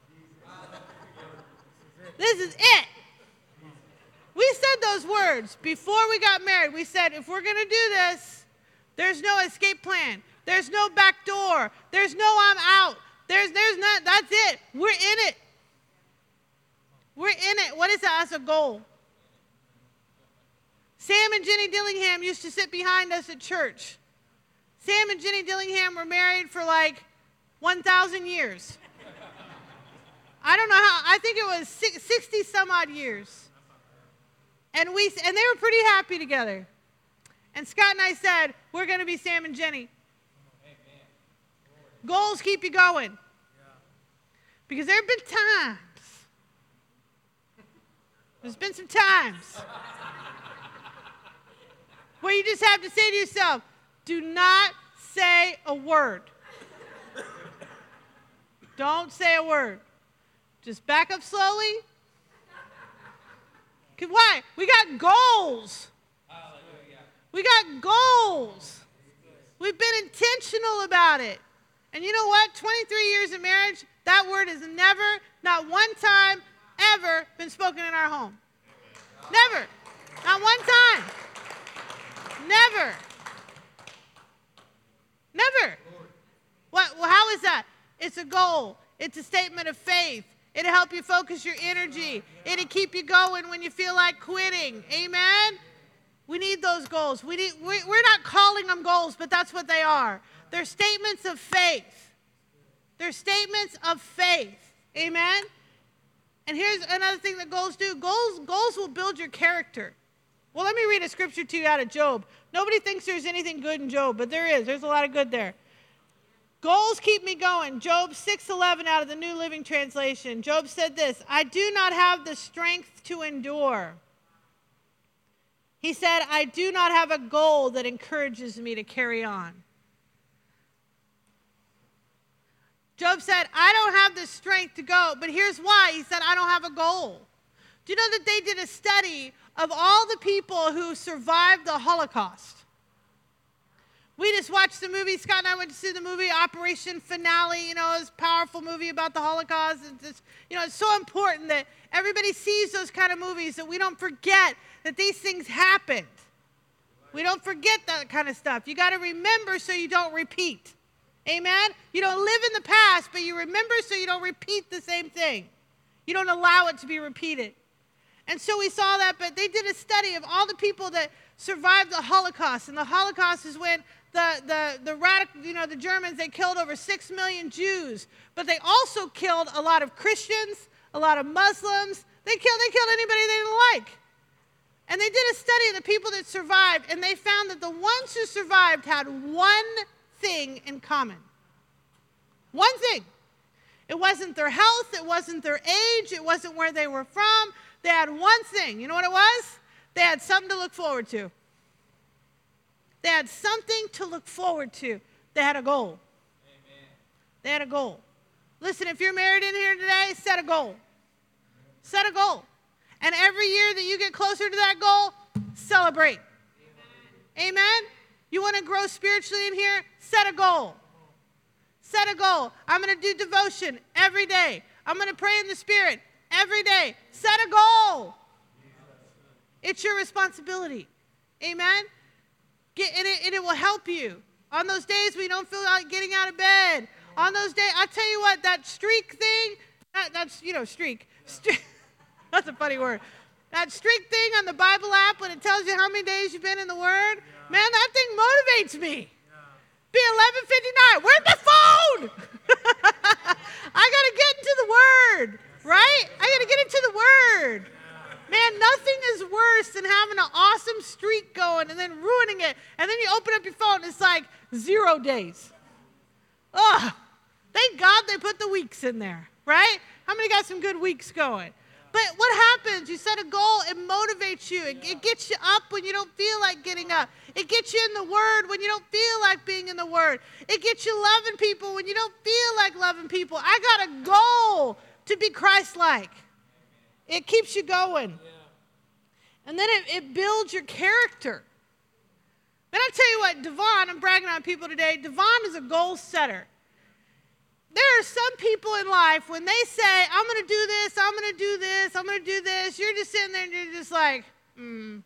This is it. We said those words before we got married. We said, if we're going to do this, there's no escape plan. There's no back door. There's no I'm out. There's, there's not, that's it. We're in it. We're in it. What is that? That's a goal. Sam and Jenny Dillingham used to sit behind us at church. Sam and Jenny Dillingham were married for like one thousand years. I don't know how, I think it was sixty some odd years. And we and they were pretty happy together. And Scott and I said, we're going to be Sam and Jenny. Goals keep you going. Because there have been times, there's been some times where you just have to say to yourself, do not say a word. Don't say a word. Just back up slowly. Why? We got goals. We got goals. We've been intentional about it. And you know what? twenty-three years of marriage, that word is never, not one time, ever been spoken in our home. Never. Not one time. Never. Never. What, well, how is that? It's a goal. It's a statement of faith. It'll help you focus your energy. It'll keep you going when you feel like quitting. Amen? We need those goals. We need, we, we're not calling them goals, but that's what they are. They're statements of faith. They're statements of faith. Amen? And here's another thing that goals do. Goals, goals will build your character. Well, let me read a scripture to you out of Job. Nobody thinks there's anything good in Job, but there is. There's a lot of good there. Goals keep me going. Job six eleven out of the New Living Translation. Job said this, I do not have the strength to endure. He said, I do not have a goal that encourages me to carry on. Job said, I don't have the strength to go, but here's why. He said, I don't have a goal. Do you know that they did a study of all the people who survived the Holocaust? We just watched the movie. Scott and I went to see the movie Operation Finale. You know, it's a powerful movie about the Holocaust. It's just, you know, it's so important that everybody sees those kind of movies, that we don't forget that these things happened. We don't forget that kind of stuff. You got to remember so you don't repeat. Amen? You don't live in the past, but you remember so you don't repeat the same thing. You don't allow it to be repeated. And so we saw that, but they did a study of all the people that survived the Holocaust. And the Holocaust is when the, the, the radical, you know, the Germans, they killed over six million Jews. But they also killed a lot of Christians, a lot of Muslims. They killed, they killed anybody they didn't like. And they did a study of the people that survived, and they found that the ones who survived had one thing in common. One thing. It wasn't their health, it wasn't their age, it wasn't where they were from. They had one thing. You know what it was? They had something to look forward to. They had something to look forward to. They had a goal. Amen. They had a goal. Listen, if you're married in here today, set a goal. Set a goal. And every year that you get closer to that goal, celebrate. Amen? Amen? You want to grow spiritually in here? Set a goal. Set a goal. I'm going to do devotion every day. I'm going to pray in the Spirit every day. Set a goal. It's your responsibility. Amen? Get, and, it, and it will help you. On those days we don't feel like getting out of bed. On those days, I tell you what, that streak thing, that, that's, you know, streak. Streak. That's a funny word. That streak thing on the Bible app when it tells you how many days you've been in the Word, yeah. Man, that thing motivates me. Yeah. Be eleven fifty-nine. Where's my phone? I got to get into the Word, right? I got to get into the Word. Man, nothing is worse than having an awesome streak going and then ruining it. And then you open up your phone, it's like zero days. Oh, thank God they put the weeks in there, right? How many got some good weeks going? But what happens? You set a goal, it motivates you. It, it gets you up when you don't feel like getting up. It gets you in the Word when you don't feel like being in the Word. It gets you loving people when you don't feel like loving people. I got a goal to be Christ-like. It keeps you going. And then it, it builds your character. And I tell you what, Devon, I'm bragging on people today, Devon is a goal setter. There are some people in life, when they say, I'm going to do this, I'm going to do this, I'm going to do this, you're just sitting there and you're just like, hmm.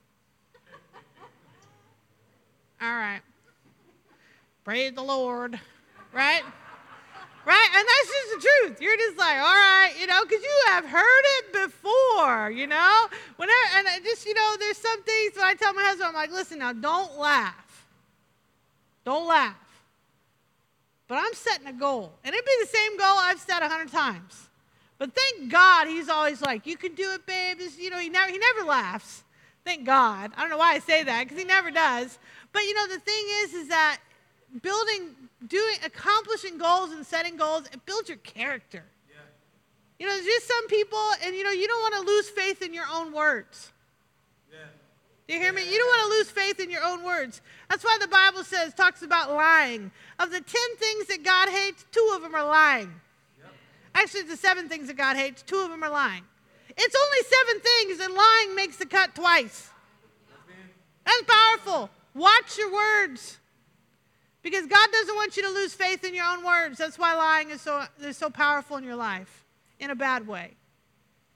All right. Praise the Lord. Right? Right? And that's just the truth. You're just like, all right, you know, because you have heard it before, you know? Whenever, and I just, you know, there's some things when I tell my husband, I'm like, listen, now, don't laugh. Don't laugh. But I'm setting a goal. And it'd be the same goal I've set a hundred times. But thank God he's always like, you can do it, babe. This, you know, he never, he never laughs. Thank God. I don't know why I say that, because he never does. But, you know, the thing is, is that building, doing, accomplishing goals and setting goals, it builds your character. Yeah. You know, there's just some people, and, you know, you don't want to lose faith in your own words. Yeah. Do you hear me? You don't want to lose faith in your own words. That's why the Bible says, talks about lying. Of the ten things that God hates, two of them are lying. Yep. Actually, the seven things that God hates, two of them are lying. It's only seven things, and lying makes the cut twice. That's powerful. Watch your words. Because God doesn't want you to lose faith in your own words. That's why lying is so, is so powerful in your life, in a bad way.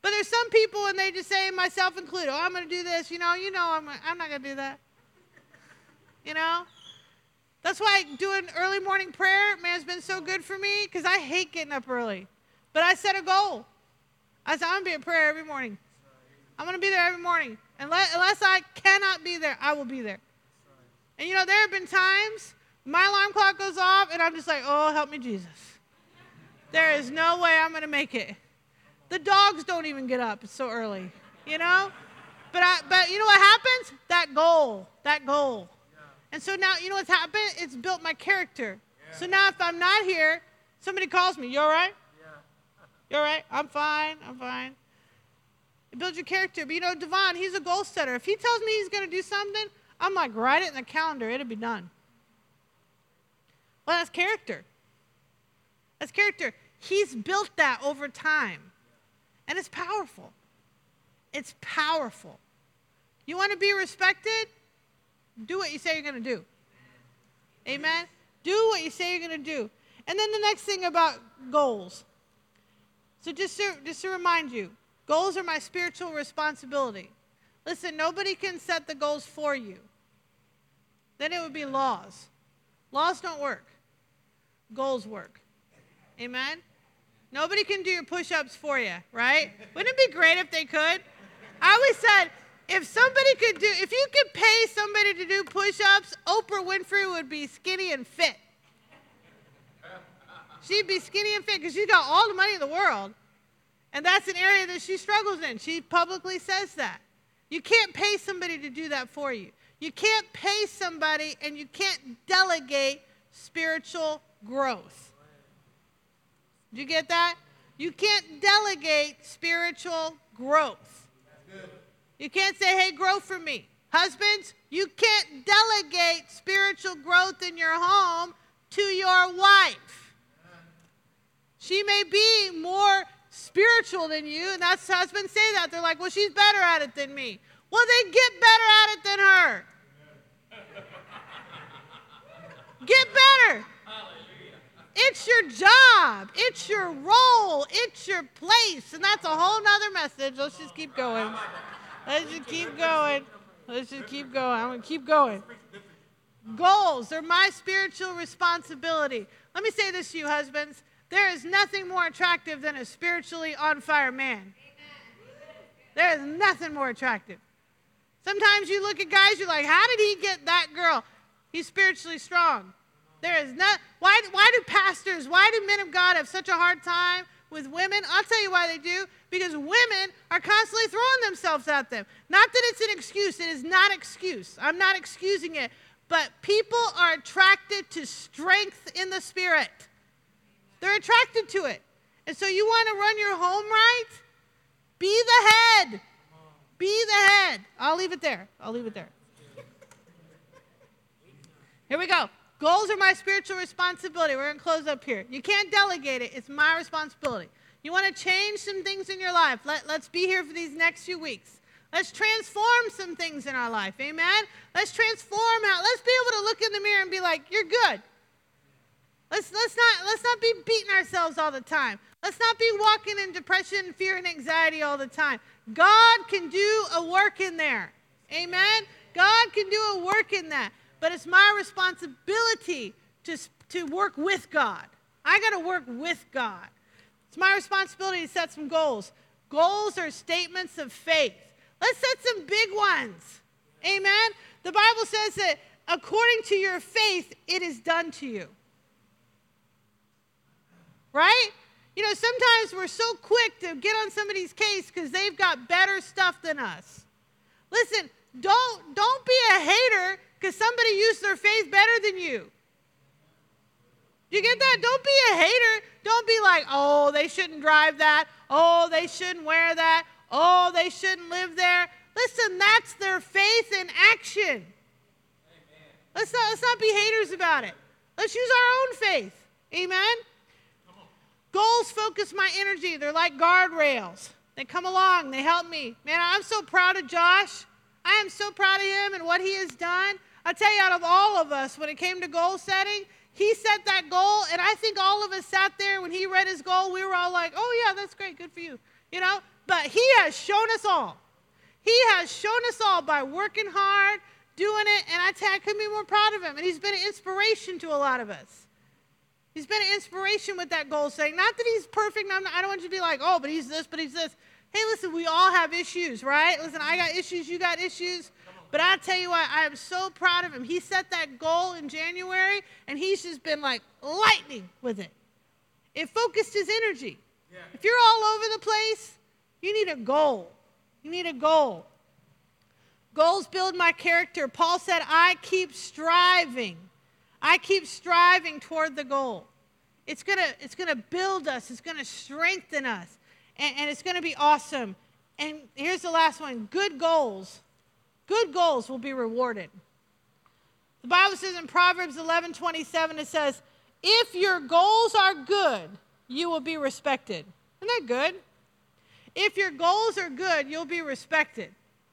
But there's some people, and they just say, myself included, oh, I'm going to do this. You know, you know, I'm, I'm not going to do that. You know? That's why doing early morning prayer, man, has been so good for me, because I hate getting up early. But I set a goal. I said, I'm going to be at prayer every morning. I'm going to be there every morning. Unless, unless I cannot be there, I will be there. And, you know, there have been times my alarm clock goes off, and I'm just like, oh, help me, Jesus. There is no way I'm going to make it. The dogs don't even get up. It's so early, you know? But, I, but you know what happens? That goal, that goal. And so now, you know what's happened? It's built my character. Yeah. So now if I'm not here, somebody calls me, you all right? Yeah. You all right? I'm fine, I'm fine. It builds your character. But you know, Devon, he's a goal setter. If he tells me he's going to do something, I'm like, write it in the calendar. It'll be done. Well, that's character. That's character. He's built that over time. And it's powerful. It's powerful. You want to be respected? Do what you say you're going to do. Amen? Do what you say you're going to do. And then the next thing about goals. So just to, just to remind you, goals are my spiritual responsibility. Listen, nobody can set the goals for you. Then it would be laws. Laws don't work. Goals work. Amen? Nobody can do your push-ups for you, right? Wouldn't it be great if they could? I always said, if somebody could do, if you could pay somebody to do push-ups, Oprah Winfrey would be skinny and fit. She'd be skinny and fit because she's got all the money in the world. And that's an area that she struggles in. She publicly says that. You can't pay somebody to do that for you. You can't pay somebody and you can't delegate spiritual growth. Did you get that? You can't delegate spiritual growth. You can't say, hey, grow for me. Husbands, you can't delegate spiritual growth in your home to your wife. She may be more spiritual than you, and that's husbands say that. They're like, well, she's better at it than me. Well, then get better at it than her. Get better. It's your job. It's your role. It's your place. And that's a whole nother message. Let's just keep going. Let's just keep going. Let's just keep going. I'm going to keep going. Goals are my spiritual responsibility. Let me say this to you, husbands. There is nothing more attractive than a spiritually on fire man. There is nothing more attractive. Sometimes you look at guys, you're like, how did he get that girl? He's spiritually strong. There is not, why, why do pastors, why do men of God have such a hard time with women? I'll tell you why they do. Because women are constantly throwing themselves at them. Not that it's an excuse. It is not an excuse. I'm not excusing it. But people are attracted to strength in the spirit. They're attracted to it. And so you want to run your home right? Be the head. Be the head. I'll leave it there. I'll leave it there. Here we go. Goals are my spiritual responsibility. We're going to close up here. You can't delegate it. It's my responsibility. You want to change some things in your life. Let, let's be here for these next few weeks. Let's transform some things in our life. Amen? Let's transform how. Let's be able to look in the mirror and be like, you're good. Let's, let's, not, let's not be beating ourselves all the time. Let's not be walking in depression, fear, and anxiety all the time. God can do a work in there. Amen? God can do a work in that. But it's my responsibility to, to work with God. I got to work with God. It's my responsibility to set some goals. Goals are statements of faith. Let's set some big ones. Amen? The Bible says that according to your faith, it is done to you. Right? You know, sometimes we're so quick to get on somebody's case because they've got better stuff than us. Listen, don't, don't be a hater because somebody used their faith better than you. Do you get that? Don't be a hater. Don't be like, oh, they shouldn't drive that. Oh, they shouldn't wear that. Oh, they shouldn't live there. Listen, that's their faith in action. Amen. Let's not, let's not be haters about it. Let's use our own faith. Amen? Goals focus my energy. They're like guardrails. They come along. They help me. Man, I'm so proud of Josh. I am so proud of him and what he has done. I tell you, out of all of us, when it came to goal setting, he set that goal, and I think all of us sat there when he read his goal. We were all like, oh, yeah, that's great. Good for you. you know, but he has shown us all. He has shown us all by working hard, doing it, and I tell you, I couldn't be more proud of him. And he's been an inspiration to a lot of us. He's been an inspiration with that goal setting. Not that he's perfect. I'm not, I don't want you to be like, oh, but he's this, but he's this. Hey, listen, we all have issues, right? Listen, I got issues, you got issues. But I tell you what, I am so proud of him. He set that goal in January, and he's just been like lightning with it. It focused his energy. Yeah. If you're all over the place, you need a goal. You need a goal. Goals build my character. Paul said, I keep striving. I keep striving toward the goal. It's going to it's gonna build us. It's going to strengthen us. And, and it's going to be awesome. And here's the last one. Good goals. Good goals will be rewarded. The Bible says in Proverbs eleven twenty-seven, it says, if your goals are good, you will be respected. Isn't that good? If your goals are good, you'll be respected.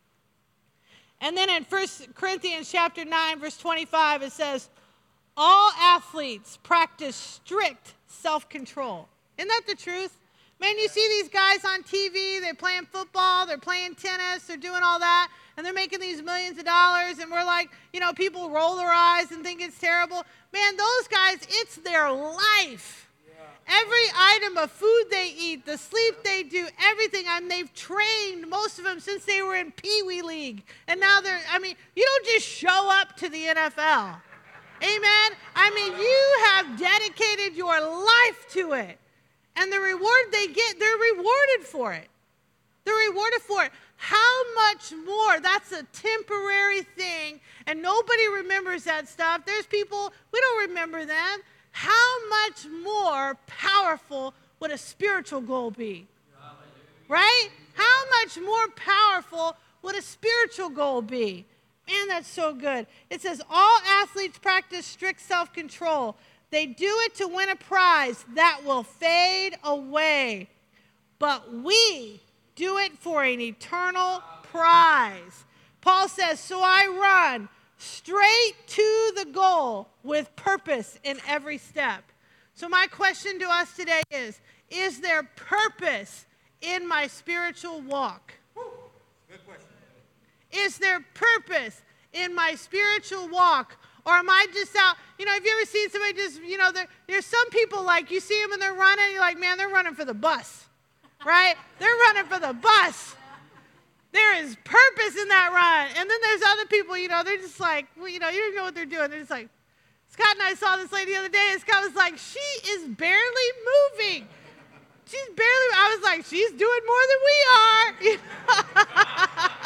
And then in First Corinthians chapter nine, verse twenty-five, it says, all athletes practice strict self-control. Isn't that the truth? Man, you see these guys on T V, they're playing football, they're playing tennis, they're doing all that, and they're making these millions of dollars, and we're like, you know, people roll their eyes and think it's terrible. Man, those guys, it's their life. Every item of food they eat, the sleep they do, everything. I mean, they've trained, most of them, since they were in Pee Wee League. And now they're, I mean, you don't just show up to the N F L. Amen? I mean, you have dedicated your life to it. And the reward they get, they're rewarded for it. They're rewarded for it. How much more? That's a temporary thing, and nobody remembers that stuff. There's people, we don't remember them. How much more powerful would a spiritual goal be? Right? How much more powerful would a spiritual goal be? Man, that's so good. It says, all athletes practice strict self-control. They do it to win a prize that will fade away. But we do it for an eternal prize. Paul says, so I run straight to the goal with purpose in every step. So my question to us today is, is there purpose in my spiritual walk? Good question. Is there purpose in my spiritual walk? Or am I just out, you know, have you ever seen somebody just, you know, there, there's some people like, you see them and they're running, and you're like, man, they're running for the bus, right? They're running for the bus. There is purpose in that run. And then there's other people, you know, they're just like, well, you know, you don't know what they're doing. They're just like, Scott and I saw this lady the other day, and Scott was like, she is barely moving. She's barely, I was like, she's doing more than we are. You know?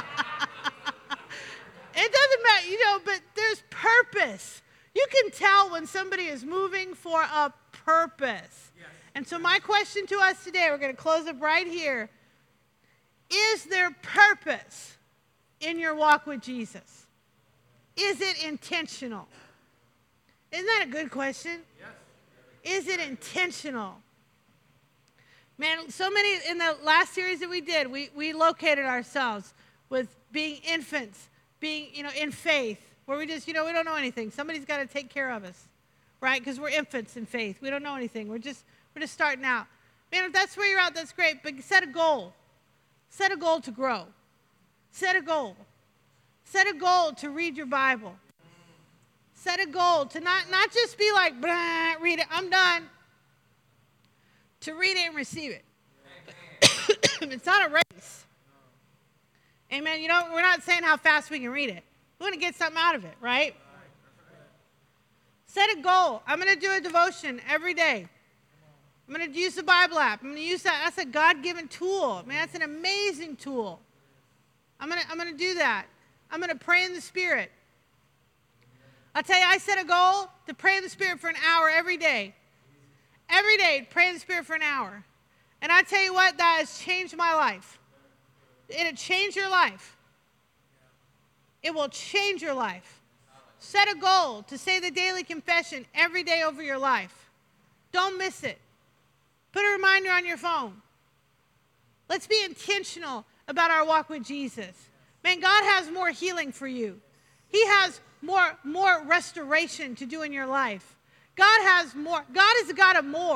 It doesn't matter, you know, but there's purpose. You can tell when somebody is moving for a purpose. Yes. And so my question to us today, we're going to close up right here. Is there purpose in your walk with Jesus? Is it intentional? Isn't that a good question? Yes. Is it intentional? Man, so many, in the last series that we did, we, we located ourselves with being infants, being, you know, in faith, where we just, you know, we don't know anything. Somebody's got to take care of us, right? Because we're infants in faith. We don't know anything. We're just, we're just starting out. Man, if that's where you're at, that's great, but set a goal. Set a goal to grow. Set a goal. Set a goal to read your Bible. Set a goal to not, not just be like, blah, read it, I'm done. To read it and receive it. It's not a race. Amen. You know, we're not saying how fast we can read it. We want to get something out of it, right? Set a goal. I'm going to do a devotion every day. I'm going to use the Bible app. I'm going to use that. That's a God-given tool. Man, that's an amazing tool. I'm going to, I'm going to do that. I'm going to pray in the Spirit. I'll tell you, I set a goal to pray in the Spirit for an hour every day. Every day, pray in the Spirit for an hour. And I tell you what, that has changed my life. It'll change your life. It will change your life. Set a goal to say the daily confession every day over your life. Don't miss it. Put a reminder on your phone. Let's be intentional about our walk with Jesus. Man, God has more healing for you. He has more, more restoration to do in your life. God has more. God is a God of more.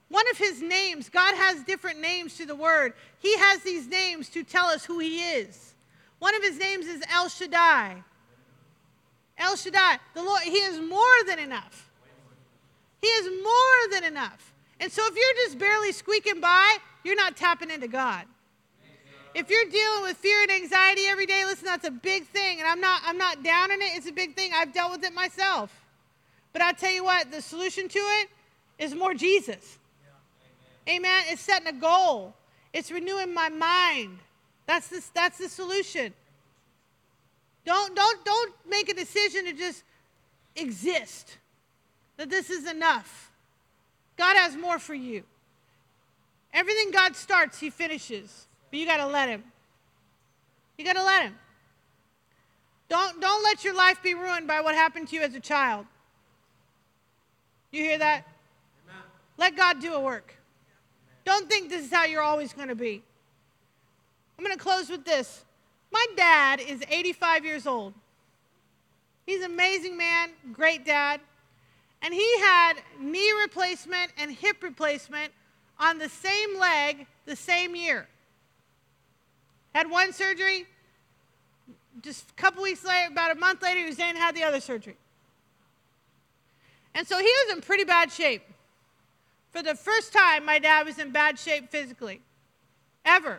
One of his names, God has different names to the word. He has these names to tell us who he is. One of his names is El Shaddai. El Shaddai, the Lord, he is more than enough. He is more than enough. And so if you're just barely squeaking by, you're not tapping into God. If you're dealing with fear and anxiety every day, listen, that's a big thing. And I'm not, I'm not down in it. It's a big thing. I've dealt with it myself. But I'll tell you what, the solution to it is more Jesus. Yeah. Amen. Amen. It's setting a goal. It's renewing my mind. That's the, that's the solution. Don't, don't, don't make a decision to just exist. That this is enough. God has more for you. Everything God starts, he finishes. But you got to let him. You got to let him. Don't, don't let your life be ruined by what happened to you as a child. You hear that? Amen. Let God do a work. Don't think this is how you're always going to be. I'm going to close with this. My dad is eighty-five years old. He's an amazing man, great dad. And he had knee replacement and hip replacement on the same leg the same year. Had one surgery. Just a couple weeks later, about a month later, he was saying had the other surgery. And so he was in pretty bad shape. For the first time, my dad was in bad shape physically, ever.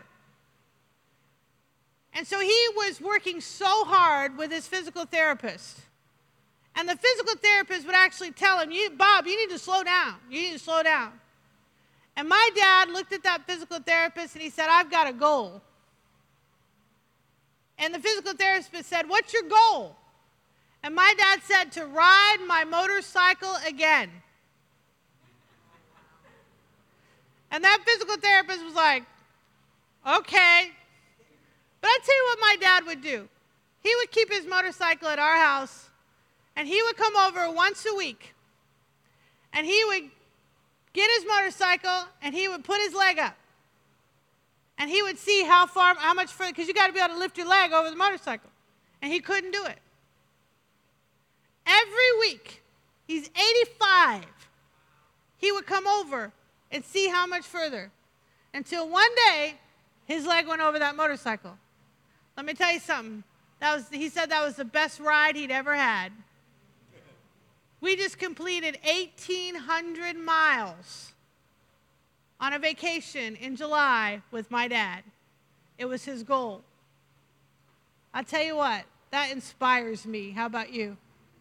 And so he was working so hard with his physical therapist. And the physical therapist would actually tell him, you, Bob, you need to slow down. You need to slow down. And my dad looked at that physical therapist and he said, I've got a goal. And the physical therapist said, what's your goal? And my dad said, to ride my motorcycle again. And that physical therapist was like, okay. But I'll tell you what my dad would do. He would keep his motorcycle at our house, and he would come over once a week. And he would get his motorcycle, and he would put his leg up. And he would see how far, how much further, because you got to be able to lift your leg over the motorcycle. And he couldn't do it. Every week, he's eighty-five, he would come over and see how much further. Until one day, his leg went over that motorcycle. Let me tell you something. That was, he said that was the best ride he'd ever had. We just completed eighteen hundred miles on a vacation in July with my dad. It was his goal. I'll tell you what, that inspires me. How about you?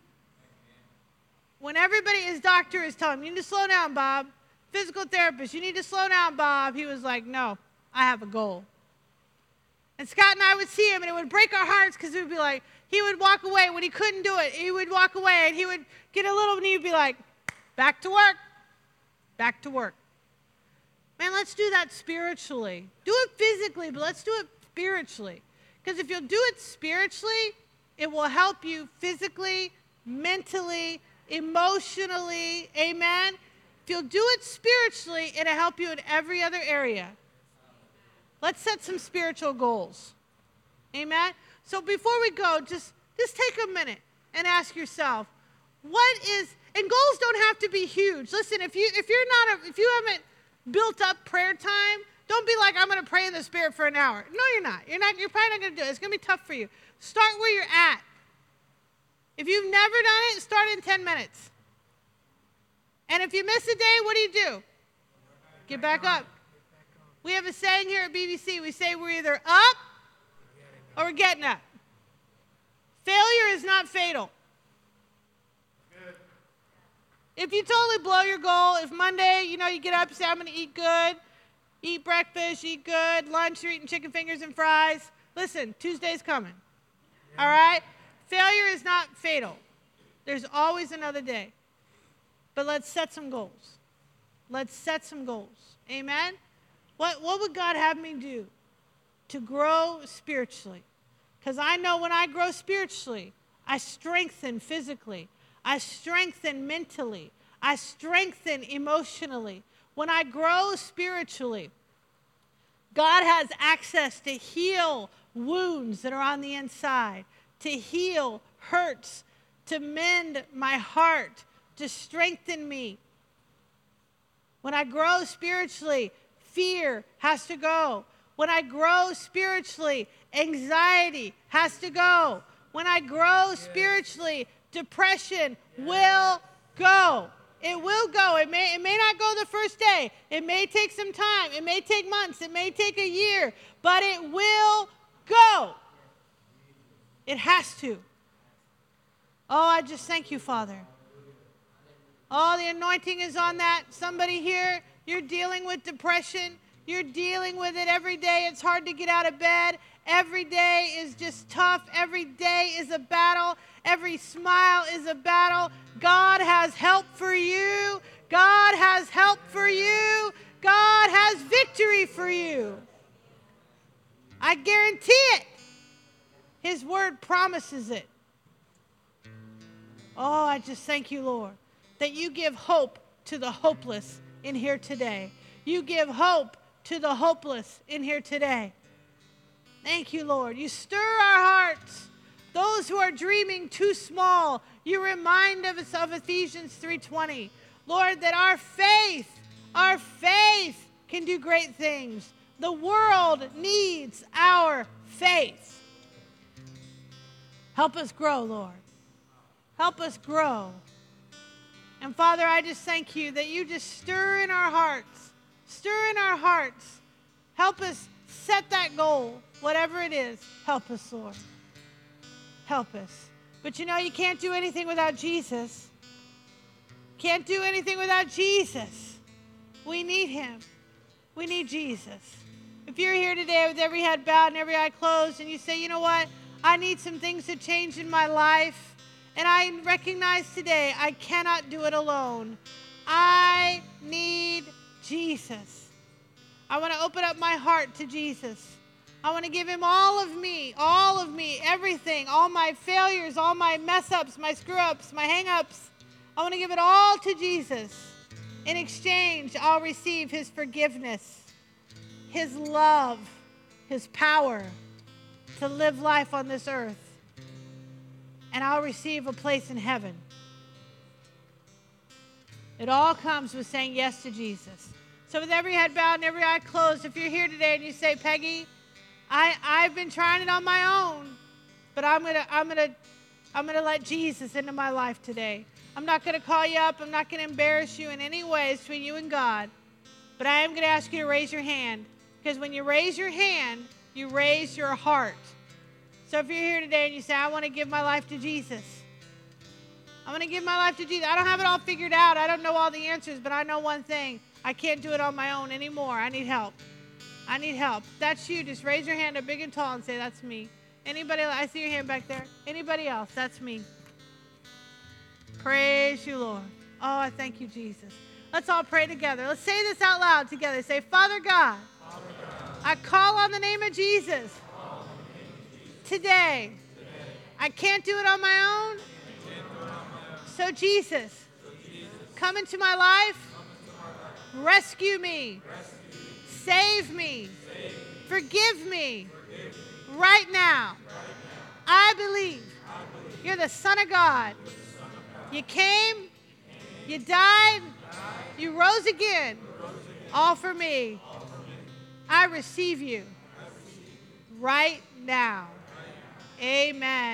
When everybody, his doctor is telling him, you need to slow down, Bob. Physical therapist, you need to slow down, Bob. He was like, no, I have a goal. And Scott and I would see him, and it would break our hearts because it would be like, he would walk away when he couldn't do it. He would walk away, and he would get a little, and he would be like, back to work, back to work. Man, let's do that spiritually. Do it physically, but let's do it spiritually. Because if you'll do it spiritually, it will help you physically, mentally, emotionally, amen? If you'll do it spiritually, it'll help you in every other area. Let's set some spiritual goals. Amen? So before we go, just, just take a minute and ask yourself, what is, and goals don't have to be huge. Listen, if, you, if you're not, a, if you haven't built up prayer time, don't be like, I'm going to pray in the Spirit for an hour. No, you're not. You're not, you're probably not going to do it. It's going to be tough for you. Start where you're at. If you've never done it, start in ten minutes. And if you miss a day, what do you do? Get back up. We have a saying here at B B C. We say we're either up or we're getting up. Failure is not fatal. If you totally blow your goal, if Monday, you know, you get up, you say, I'm going to eat good, eat breakfast, eat good, lunch, you're eating chicken fingers and fries. Listen, Tuesday's coming. Yeah. All right? Failure is not fatal. There's always another day. But let's set some goals. Let's set some goals. Amen? What, what would God have me do to grow spiritually? Because I know when I grow spiritually, I strengthen physically. I strengthen mentally. I strengthen emotionally. When I grow spiritually, God has access to heal wounds that are on the inside, to heal hurts, to mend my heart, to strengthen me. When I grow spiritually, fear has to go. When I grow spiritually, anxiety has to go. When I grow spiritually, depression will go. It will go. It may, it may not go the first day. It may take some time. It may take months. It may take a year. But it will go. It has to. Oh, I just thank you, Father. Oh, the anointing is on that. Somebody here, you're dealing with depression. You're dealing with it every day. It's hard to get out of bed. Every day is just tough. Every day is a battle. Every smile is a battle. God has help for you. God has help for you. God has victory for you. I guarantee it. His word promises it. Oh, I just thank you, Lord, that you give hope to the hopeless in here today. You give hope to the hopeless in here today. Thank you, Lord. You stir our hearts. Those who are dreaming too small, you remind us of Ephesians three twenty. Lord, that our faith, our faith can do great things. The world needs our faith. Help us grow, Lord. Help us grow. And Father, I just thank you that you just stir in our hearts. Stir in our hearts. Help us set that goal, whatever it is. Help us, Lord. Help us. But you know, you can't do anything without Jesus. Can't do anything without Jesus. We need him. We need Jesus. If you're here today with every head bowed and every eye closed and you say, you know what, I need some things to change in my life, and I recognize today I cannot do it alone. I need Jesus. I want to open up my heart to Jesus. I want to give him all of me, all of me, everything, all my failures, all my mess-ups, my screw-ups, my hang-ups. I want to give it all to Jesus. In exchange, I'll receive his forgiveness, his love, his power to live life on this earth. And I'll receive a place in heaven. It all comes with saying yes to Jesus. So with every head bowed and every eye closed, if you're here today and you say, Peggy, I, I've been trying it on my own, but I'm gonna I'm gonna I'm gonna let Jesus into my life today. I'm not gonna call you up, I'm not gonna embarrass you in any way. It's between you and God. But I am gonna ask you to raise your hand. Because when you raise your hand, you raise your heart. So if you're here today and you say, I want to give my life to Jesus. I want to give my life to Jesus. I don't have it all figured out. I don't know all the answers, but I know one thing. I can't do it on my own anymore. I need help. I need help. If that's you, just raise your hand up big and tall and say, that's me. Anybody else? I see your hand back there. Anybody else? That's me. Praise you, Lord. Oh, I thank you, Jesus. Let's all pray together. Let's say this out loud together. Say, Father God, Father God, I call on the name of Jesus. Today, I can't do it on my own. So Jesus, come into my life. Rescue me. Save me. Forgive me. Right now, I believe you're the Son of God. You came, you died, you rose again, all for me. I receive you right now. Amen.